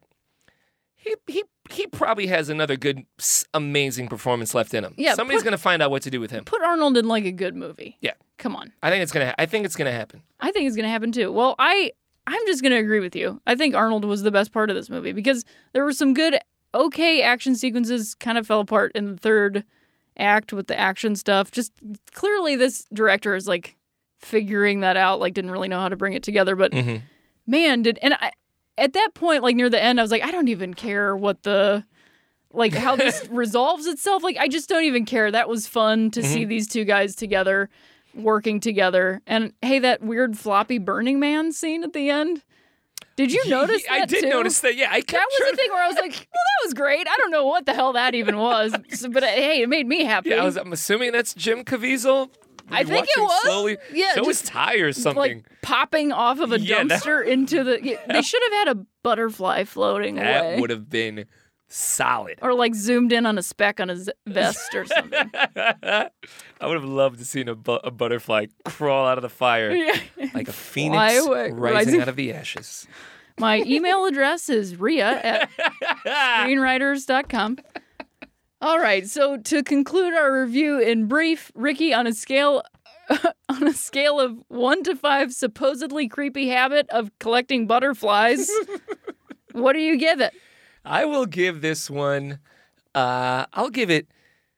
Speaker 2: he he he probably has another good, s- amazing performance left in him.
Speaker 1: Yeah,
Speaker 2: somebody's
Speaker 1: put-
Speaker 2: gonna find out what to do with him.
Speaker 1: Put Arnold in like a good movie.
Speaker 2: Yeah,
Speaker 1: Come on.
Speaker 2: I think it's gonna. Ha- I think it's gonna happen.
Speaker 1: I think it's going to happen too. Well, I I'm just going to agree with you. I think Arnold was the best part of this movie because there were some good okay action sequences kind of fell apart in the third act with the action stuff. Just clearly this director is like figuring that out, like didn't really know how to bring it together, but
Speaker 2: Mhm.
Speaker 1: man, did and I at that point like near the end I was like I don't even care what the like how this resolves itself. Like I just don't even care. That was fun to see these two guys together working together. And hey, that weird floppy Burning Man scene at the end. Did you notice that
Speaker 2: I did
Speaker 1: too?
Speaker 2: notice that. Yeah, I kept
Speaker 1: That was
Speaker 2: trying
Speaker 1: the thing where I was like, well, that was great. I don't know what the hell that even was. So, but uh, hey, it made me happy.
Speaker 2: Yeah, I was, I'm assuming that's Jim Caviezel.
Speaker 1: I
Speaker 2: You
Speaker 1: think
Speaker 2: watch
Speaker 1: it
Speaker 2: him
Speaker 1: was.
Speaker 2: slowly
Speaker 1: Yeah,
Speaker 2: show his
Speaker 1: just,
Speaker 2: tie or something.
Speaker 1: like popping off of a
Speaker 2: Yeah, that-
Speaker 1: dumpster into the. Yeah, they should have had a butterfly floating
Speaker 2: that
Speaker 1: away.
Speaker 2: would have been solid.
Speaker 1: Or like zoomed in on a speck on his vest or something.
Speaker 2: I would have loved to seen a, bu- a butterfly crawl out of the fire
Speaker 1: Yeah.
Speaker 2: like a phoenix
Speaker 1: away,
Speaker 2: rising,
Speaker 1: rising.
Speaker 2: out of the ashes.
Speaker 1: My email address is ria at screenwriters dot com. All right, so to conclude our review in brief, Ricky, on a scale on a scale of one to five, supposedly creepy habit of collecting butterflies, what do you give it?
Speaker 2: I will give this one. Uh, I'll give it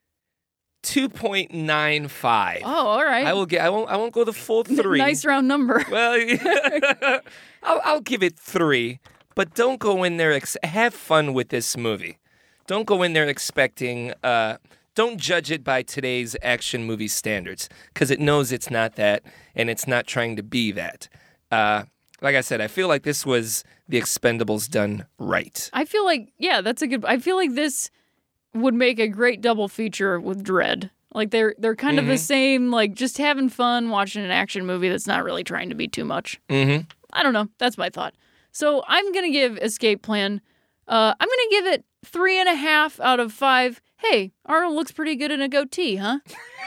Speaker 2: two point nine five.
Speaker 1: Oh, all right.
Speaker 2: I will get. I won't. I won't go the full three.
Speaker 1: Nice round number.
Speaker 2: Well, I'll, I'll give it three, but don't go in there. Ex- have fun with this movie. Don't go in there expecting. Uh, don't judge it by today's action movie standards because it knows it's not that, and it's not trying to be that. Uh, like I said, I feel like this was The Expendables done right.
Speaker 1: I feel like, yeah, that's a good. I feel like this would make a great double feature with Dredd. Like they're they're kind
Speaker 2: Mm-hmm.
Speaker 1: of the same, like just having fun watching an action movie that's not really trying to be too much.
Speaker 2: Mm-hmm.
Speaker 1: I don't know. That's my thought. So I'm gonna give Escape Plan. Uh, I'm gonna give it three and a half out of five. Hey, Arnold looks pretty good in a goatee, huh?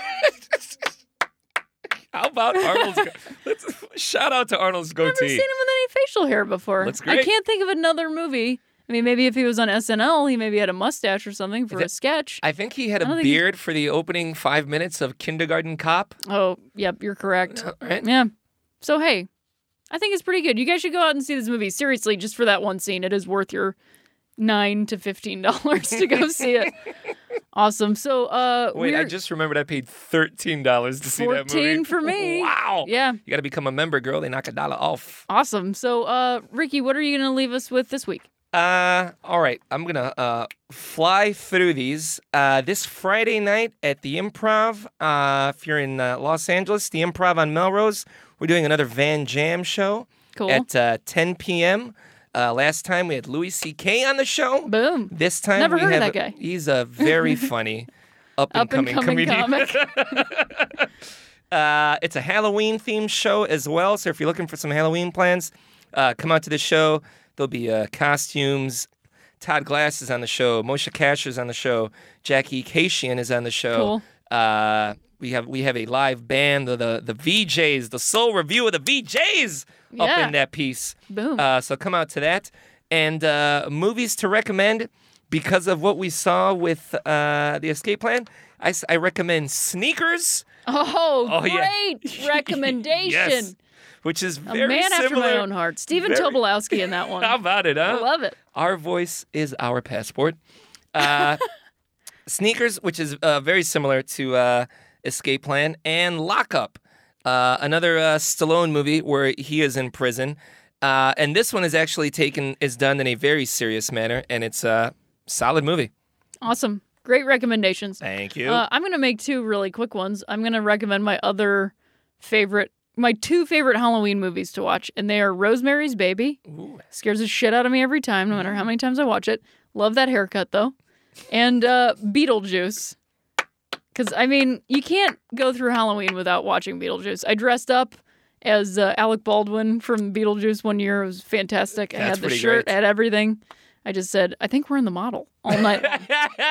Speaker 2: How about Arnold's? Go- Let's, shout out to Arnold's
Speaker 1: Never
Speaker 2: goatee.
Speaker 1: seen him with any facial hair before.
Speaker 2: Looks
Speaker 1: I
Speaker 2: great.
Speaker 1: can't think of another movie. I mean, maybe if he was on S N L, he maybe had a mustache or something for
Speaker 2: That-
Speaker 1: a sketch.
Speaker 2: I think he had
Speaker 1: I
Speaker 2: a
Speaker 1: don't think he-
Speaker 2: beard for the opening five minutes of Kindergarten Cop.
Speaker 1: Oh, yep, you're correct.
Speaker 2: Right?
Speaker 1: Yeah. So hey, I think it's pretty good. You guys should go out and see this movie. Seriously, just for that one scene, it is worth your nine to fifteen dollars to go see it. Awesome. So, uh,
Speaker 2: Wait, I
Speaker 1: we're-
Speaker 2: just remembered I paid thirteen dollars to see that movie.
Speaker 1: fourteen for me.
Speaker 2: Wow.
Speaker 1: Yeah.
Speaker 2: You got to become a member, girl. They knock a dollar off.
Speaker 1: Awesome. So, uh, Ricky, what are you gonna leave us with this week?
Speaker 2: Uh, all right. I'm gonna uh fly through these. Uh, this Friday night at the Improv. Uh, if you're in uh, Los Angeles, the Improv on Melrose, we're doing another Van Jam show
Speaker 1: Cool.
Speaker 2: at uh, ten p.m. Uh, last time we had Louis C K on the show.
Speaker 1: Boom.
Speaker 2: This time
Speaker 1: Never
Speaker 2: we
Speaker 1: heard of
Speaker 2: have
Speaker 1: that guy.
Speaker 2: He's a very funny up and
Speaker 1: Up and
Speaker 2: coming
Speaker 1: coming
Speaker 2: comedian.
Speaker 1: comic.
Speaker 2: Uh, it's a Halloween themed show as well. So if you're looking for some Halloween plans, uh, come out to the show. There'll be uh, costumes. Todd Glass is on the show. Moshe Kasher is on the show. Jackie Kashian is on the show.
Speaker 1: Cool.
Speaker 2: Uh, we have we have a live band, the the, the V Js, the soul review of the V Js up
Speaker 1: Yeah.
Speaker 2: in that piece.
Speaker 1: Boom.
Speaker 2: Uh, so come out to that. And uh, movies to recommend because of what we saw with uh, the Escape Plan. I, s- I recommend Sneakers.
Speaker 1: oh,
Speaker 2: Oh, yeah.
Speaker 1: great recommendation.
Speaker 2: Yes. Which is
Speaker 1: A
Speaker 2: very
Speaker 1: man after
Speaker 2: similar.
Speaker 1: my own heart. Stephen
Speaker 2: Very-
Speaker 1: Tobolowsky in that one.
Speaker 2: How about it, huh?
Speaker 1: I love it.
Speaker 2: Our voice is our passport. Uh, Sneakers, which is uh, very similar to uh, Escape Plan, and Lockup, uh, another uh, Stallone movie where he is in prison. Uh, and this one is actually taken, is done in a very serious manner, and it's a solid movie.
Speaker 1: Awesome. Great recommendations.
Speaker 2: Thank you.
Speaker 1: Uh, I'm going to make two really quick ones. I'm going to recommend my other favorite, my two favorite Halloween movies to watch, and they are Rosemary's Baby.
Speaker 2: Ooh.
Speaker 1: Scares the shit out of me every time, no matter how many times I watch it. Love that haircut, though. And uh, Beetlejuice. Because, I mean, you can't go through Halloween without watching Beetlejuice. I dressed up as uh, Alec Baldwin from Beetlejuice one year. It was fantastic. I
Speaker 2: That's
Speaker 1: had the
Speaker 2: pretty
Speaker 1: shirt,
Speaker 2: great.
Speaker 1: I had everything. I just said, I think we're in the model all night long.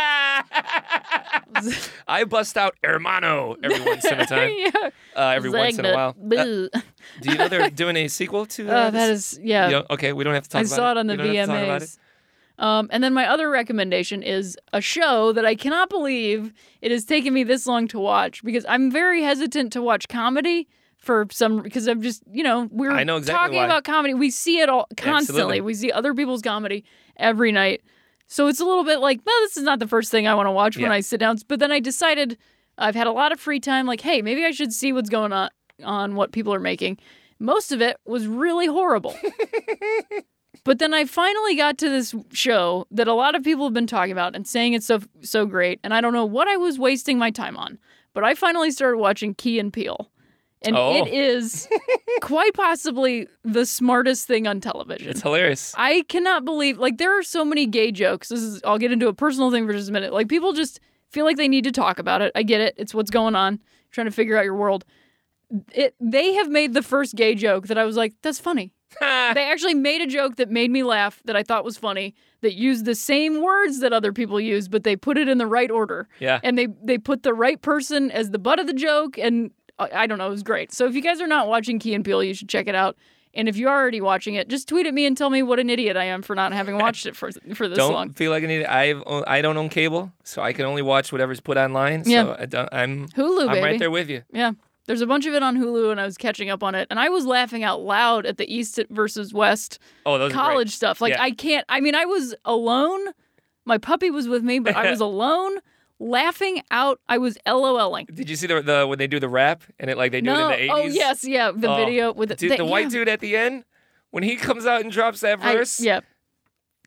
Speaker 2: I bust out Hermano every once in a time.
Speaker 1: yeah.
Speaker 2: Uh, every once in a while. Uh,
Speaker 1: Bleh.
Speaker 2: do you know they're doing a sequel to uh,
Speaker 1: Uh, that
Speaker 2: this?
Speaker 1: is, yeah.
Speaker 2: You don't- okay, we don't have to talk
Speaker 1: I
Speaker 2: about it.
Speaker 1: saw it on the
Speaker 2: We don't
Speaker 1: V
Speaker 2: have
Speaker 1: M
Speaker 2: to talk about it?
Speaker 1: As. Um, and then my other recommendation is a show that I cannot believe it has taken me this long to watch because I'm very hesitant to watch comedy for some because I'm just you know we're
Speaker 2: I know exactly
Speaker 1: talking
Speaker 2: why.
Speaker 1: about comedy. We see it all constantly.
Speaker 2: Absolutely.
Speaker 1: We see other people's comedy every night, so it's a little bit like, well, this is not the first thing I want to watch when
Speaker 2: Yeah.
Speaker 1: I sit down. But then I decided I've had a lot of free time. Like, hey, maybe I should see what's going on on what people are making. Most of it was really horrible. But then I finally got to this show that a lot of people have been talking about and saying it's so so great, and I don't know what I was wasting my time on. But I finally started watching Key and Peele, and
Speaker 2: Oh.
Speaker 1: it is quite possibly the smartest thing on television.
Speaker 2: It's hilarious.
Speaker 1: I cannot believe, like, there are so many gay jokes. This is, I'll get into a personal thing for just a minute. Like, people just feel like they need to talk about it. I get it. It's what's going on. You're trying to figure out your world. It. They have made the first gay joke that I was like, that's funny. They actually made a joke that made me laugh that I thought was funny that used the same words that other people use, but they put it in the right order.
Speaker 2: Yeah.
Speaker 1: And they, they put the right person as the butt of the joke, and I, I don't know, it was great. So if you guys are not watching Key and Peele, you should check it out. And if you're already watching it, just tweet at me and tell me what an idiot I am for not having watched it for for this
Speaker 2: don't
Speaker 1: long.
Speaker 2: feel like I need. I've I don't own cable, so I can only watch whatever's put online. So
Speaker 1: Yeah.
Speaker 2: I don't, I'm
Speaker 1: Hulu,
Speaker 2: I'm
Speaker 1: baby.
Speaker 2: right there with you.
Speaker 1: Yeah. There's a bunch of it on Hulu, and I was catching up on it. And I was laughing out loud at the East versus West
Speaker 2: Oh, those are great.
Speaker 1: college stuff. Like,
Speaker 2: Yeah.
Speaker 1: I can't, I mean, I was alone. My puppy was with me, but I was alone laughing out. I was LOLing.
Speaker 2: Did you see the, the when they do the rap and it like they do
Speaker 1: No.
Speaker 2: it in the
Speaker 1: Oh,
Speaker 2: eighties?
Speaker 1: yes. Yeah. The
Speaker 2: Oh,
Speaker 1: video with the,
Speaker 2: dude,
Speaker 1: the,
Speaker 2: the white
Speaker 1: yeah.
Speaker 2: dude at the end when he comes out and drops that
Speaker 1: I-
Speaker 2: verse.
Speaker 1: yeah.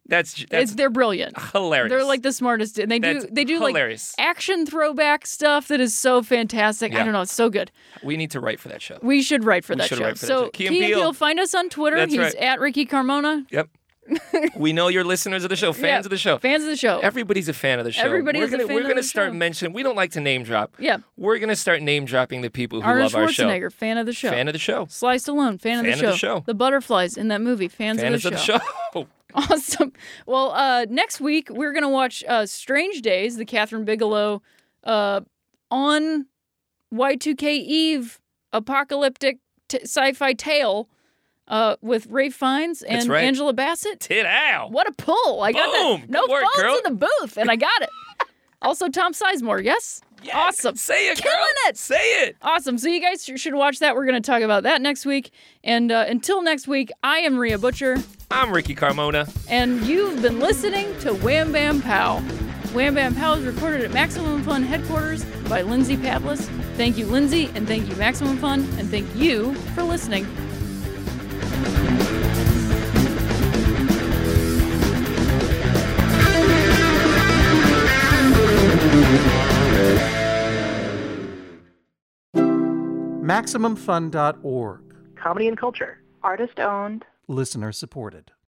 Speaker 2: That's
Speaker 1: It's,
Speaker 2: that's
Speaker 1: they're brilliant.
Speaker 2: hilarious.
Speaker 1: They're like the smartest. And they
Speaker 2: That's
Speaker 1: do they do
Speaker 2: hilarious.
Speaker 1: like action throwback stuff that is so fantastic. I
Speaker 2: Yeah.
Speaker 1: don't know. It's so good.
Speaker 2: We need to write for that show.
Speaker 1: We should write for
Speaker 2: We
Speaker 1: that
Speaker 2: should
Speaker 1: show.
Speaker 2: write for that
Speaker 1: so
Speaker 2: show. Key
Speaker 1: Key
Speaker 2: and
Speaker 1: and
Speaker 2: Peele.
Speaker 1: Peele, find us on Twitter.
Speaker 2: That's
Speaker 1: He's
Speaker 2: right.
Speaker 1: at Ricky Carmona.
Speaker 2: Yep. We know you're listeners of the show, fans
Speaker 1: Yeah,
Speaker 2: of the show.
Speaker 1: Fans of the show.
Speaker 2: Everybody's a fan of the show.
Speaker 1: Everybody
Speaker 2: we're
Speaker 1: is a
Speaker 2: gonna,
Speaker 1: fan
Speaker 2: We're
Speaker 1: of
Speaker 2: gonna
Speaker 1: the
Speaker 2: start
Speaker 1: show.
Speaker 2: mentioning. We don't like to name drop.
Speaker 1: Yeah.
Speaker 2: We're gonna start name dropping the people who
Speaker 1: Arnold
Speaker 2: love our show.
Speaker 1: Schwarzenegger, fan of the show.
Speaker 2: Fan of the show.
Speaker 1: Sly Stallone, fan, of,
Speaker 2: Fan
Speaker 1: the
Speaker 2: of
Speaker 1: show.
Speaker 2: the show.
Speaker 1: The butterflies in that movie, fans,
Speaker 2: Fans
Speaker 1: of the
Speaker 2: of the
Speaker 1: show.
Speaker 2: show.
Speaker 1: Awesome. Well, uh, next week we're gonna watch uh, Strange Days, the Catherine Bigelow uh, on Y two K Eve apocalyptic t- sci-fi tale uh, with Ralph Fiennes and
Speaker 2: That's right.
Speaker 1: Angela Bassett.
Speaker 2: Tit out.
Speaker 1: What a pull! I got
Speaker 2: Boom.
Speaker 1: that. No
Speaker 2: Good work,
Speaker 1: phones
Speaker 2: girl.
Speaker 1: in the booth, and I got it. Also, Tom Sizemore. Yes.
Speaker 2: Yeah,
Speaker 1: Awesome.
Speaker 2: Say it,
Speaker 1: Killing
Speaker 2: girl.
Speaker 1: it.
Speaker 2: Say it.
Speaker 1: Awesome. So you guys sh- should watch that. We're going to talk about that next week. And uh, until next week, I am Rhea Butcher,
Speaker 2: I'm Ricky Carmona.
Speaker 1: and you've been listening to Wham Bam Pow. Wham Bam Pow is recorded at Maximum Fun headquarters by Lindsay Pavlis. Thank you, Lindsay, and thank you, Maximum Fun, and thank you for listening.
Speaker 5: Maximum Fun dot org.
Speaker 6: Comedy and culture.
Speaker 7: Artist owned.
Speaker 5: Listener supported.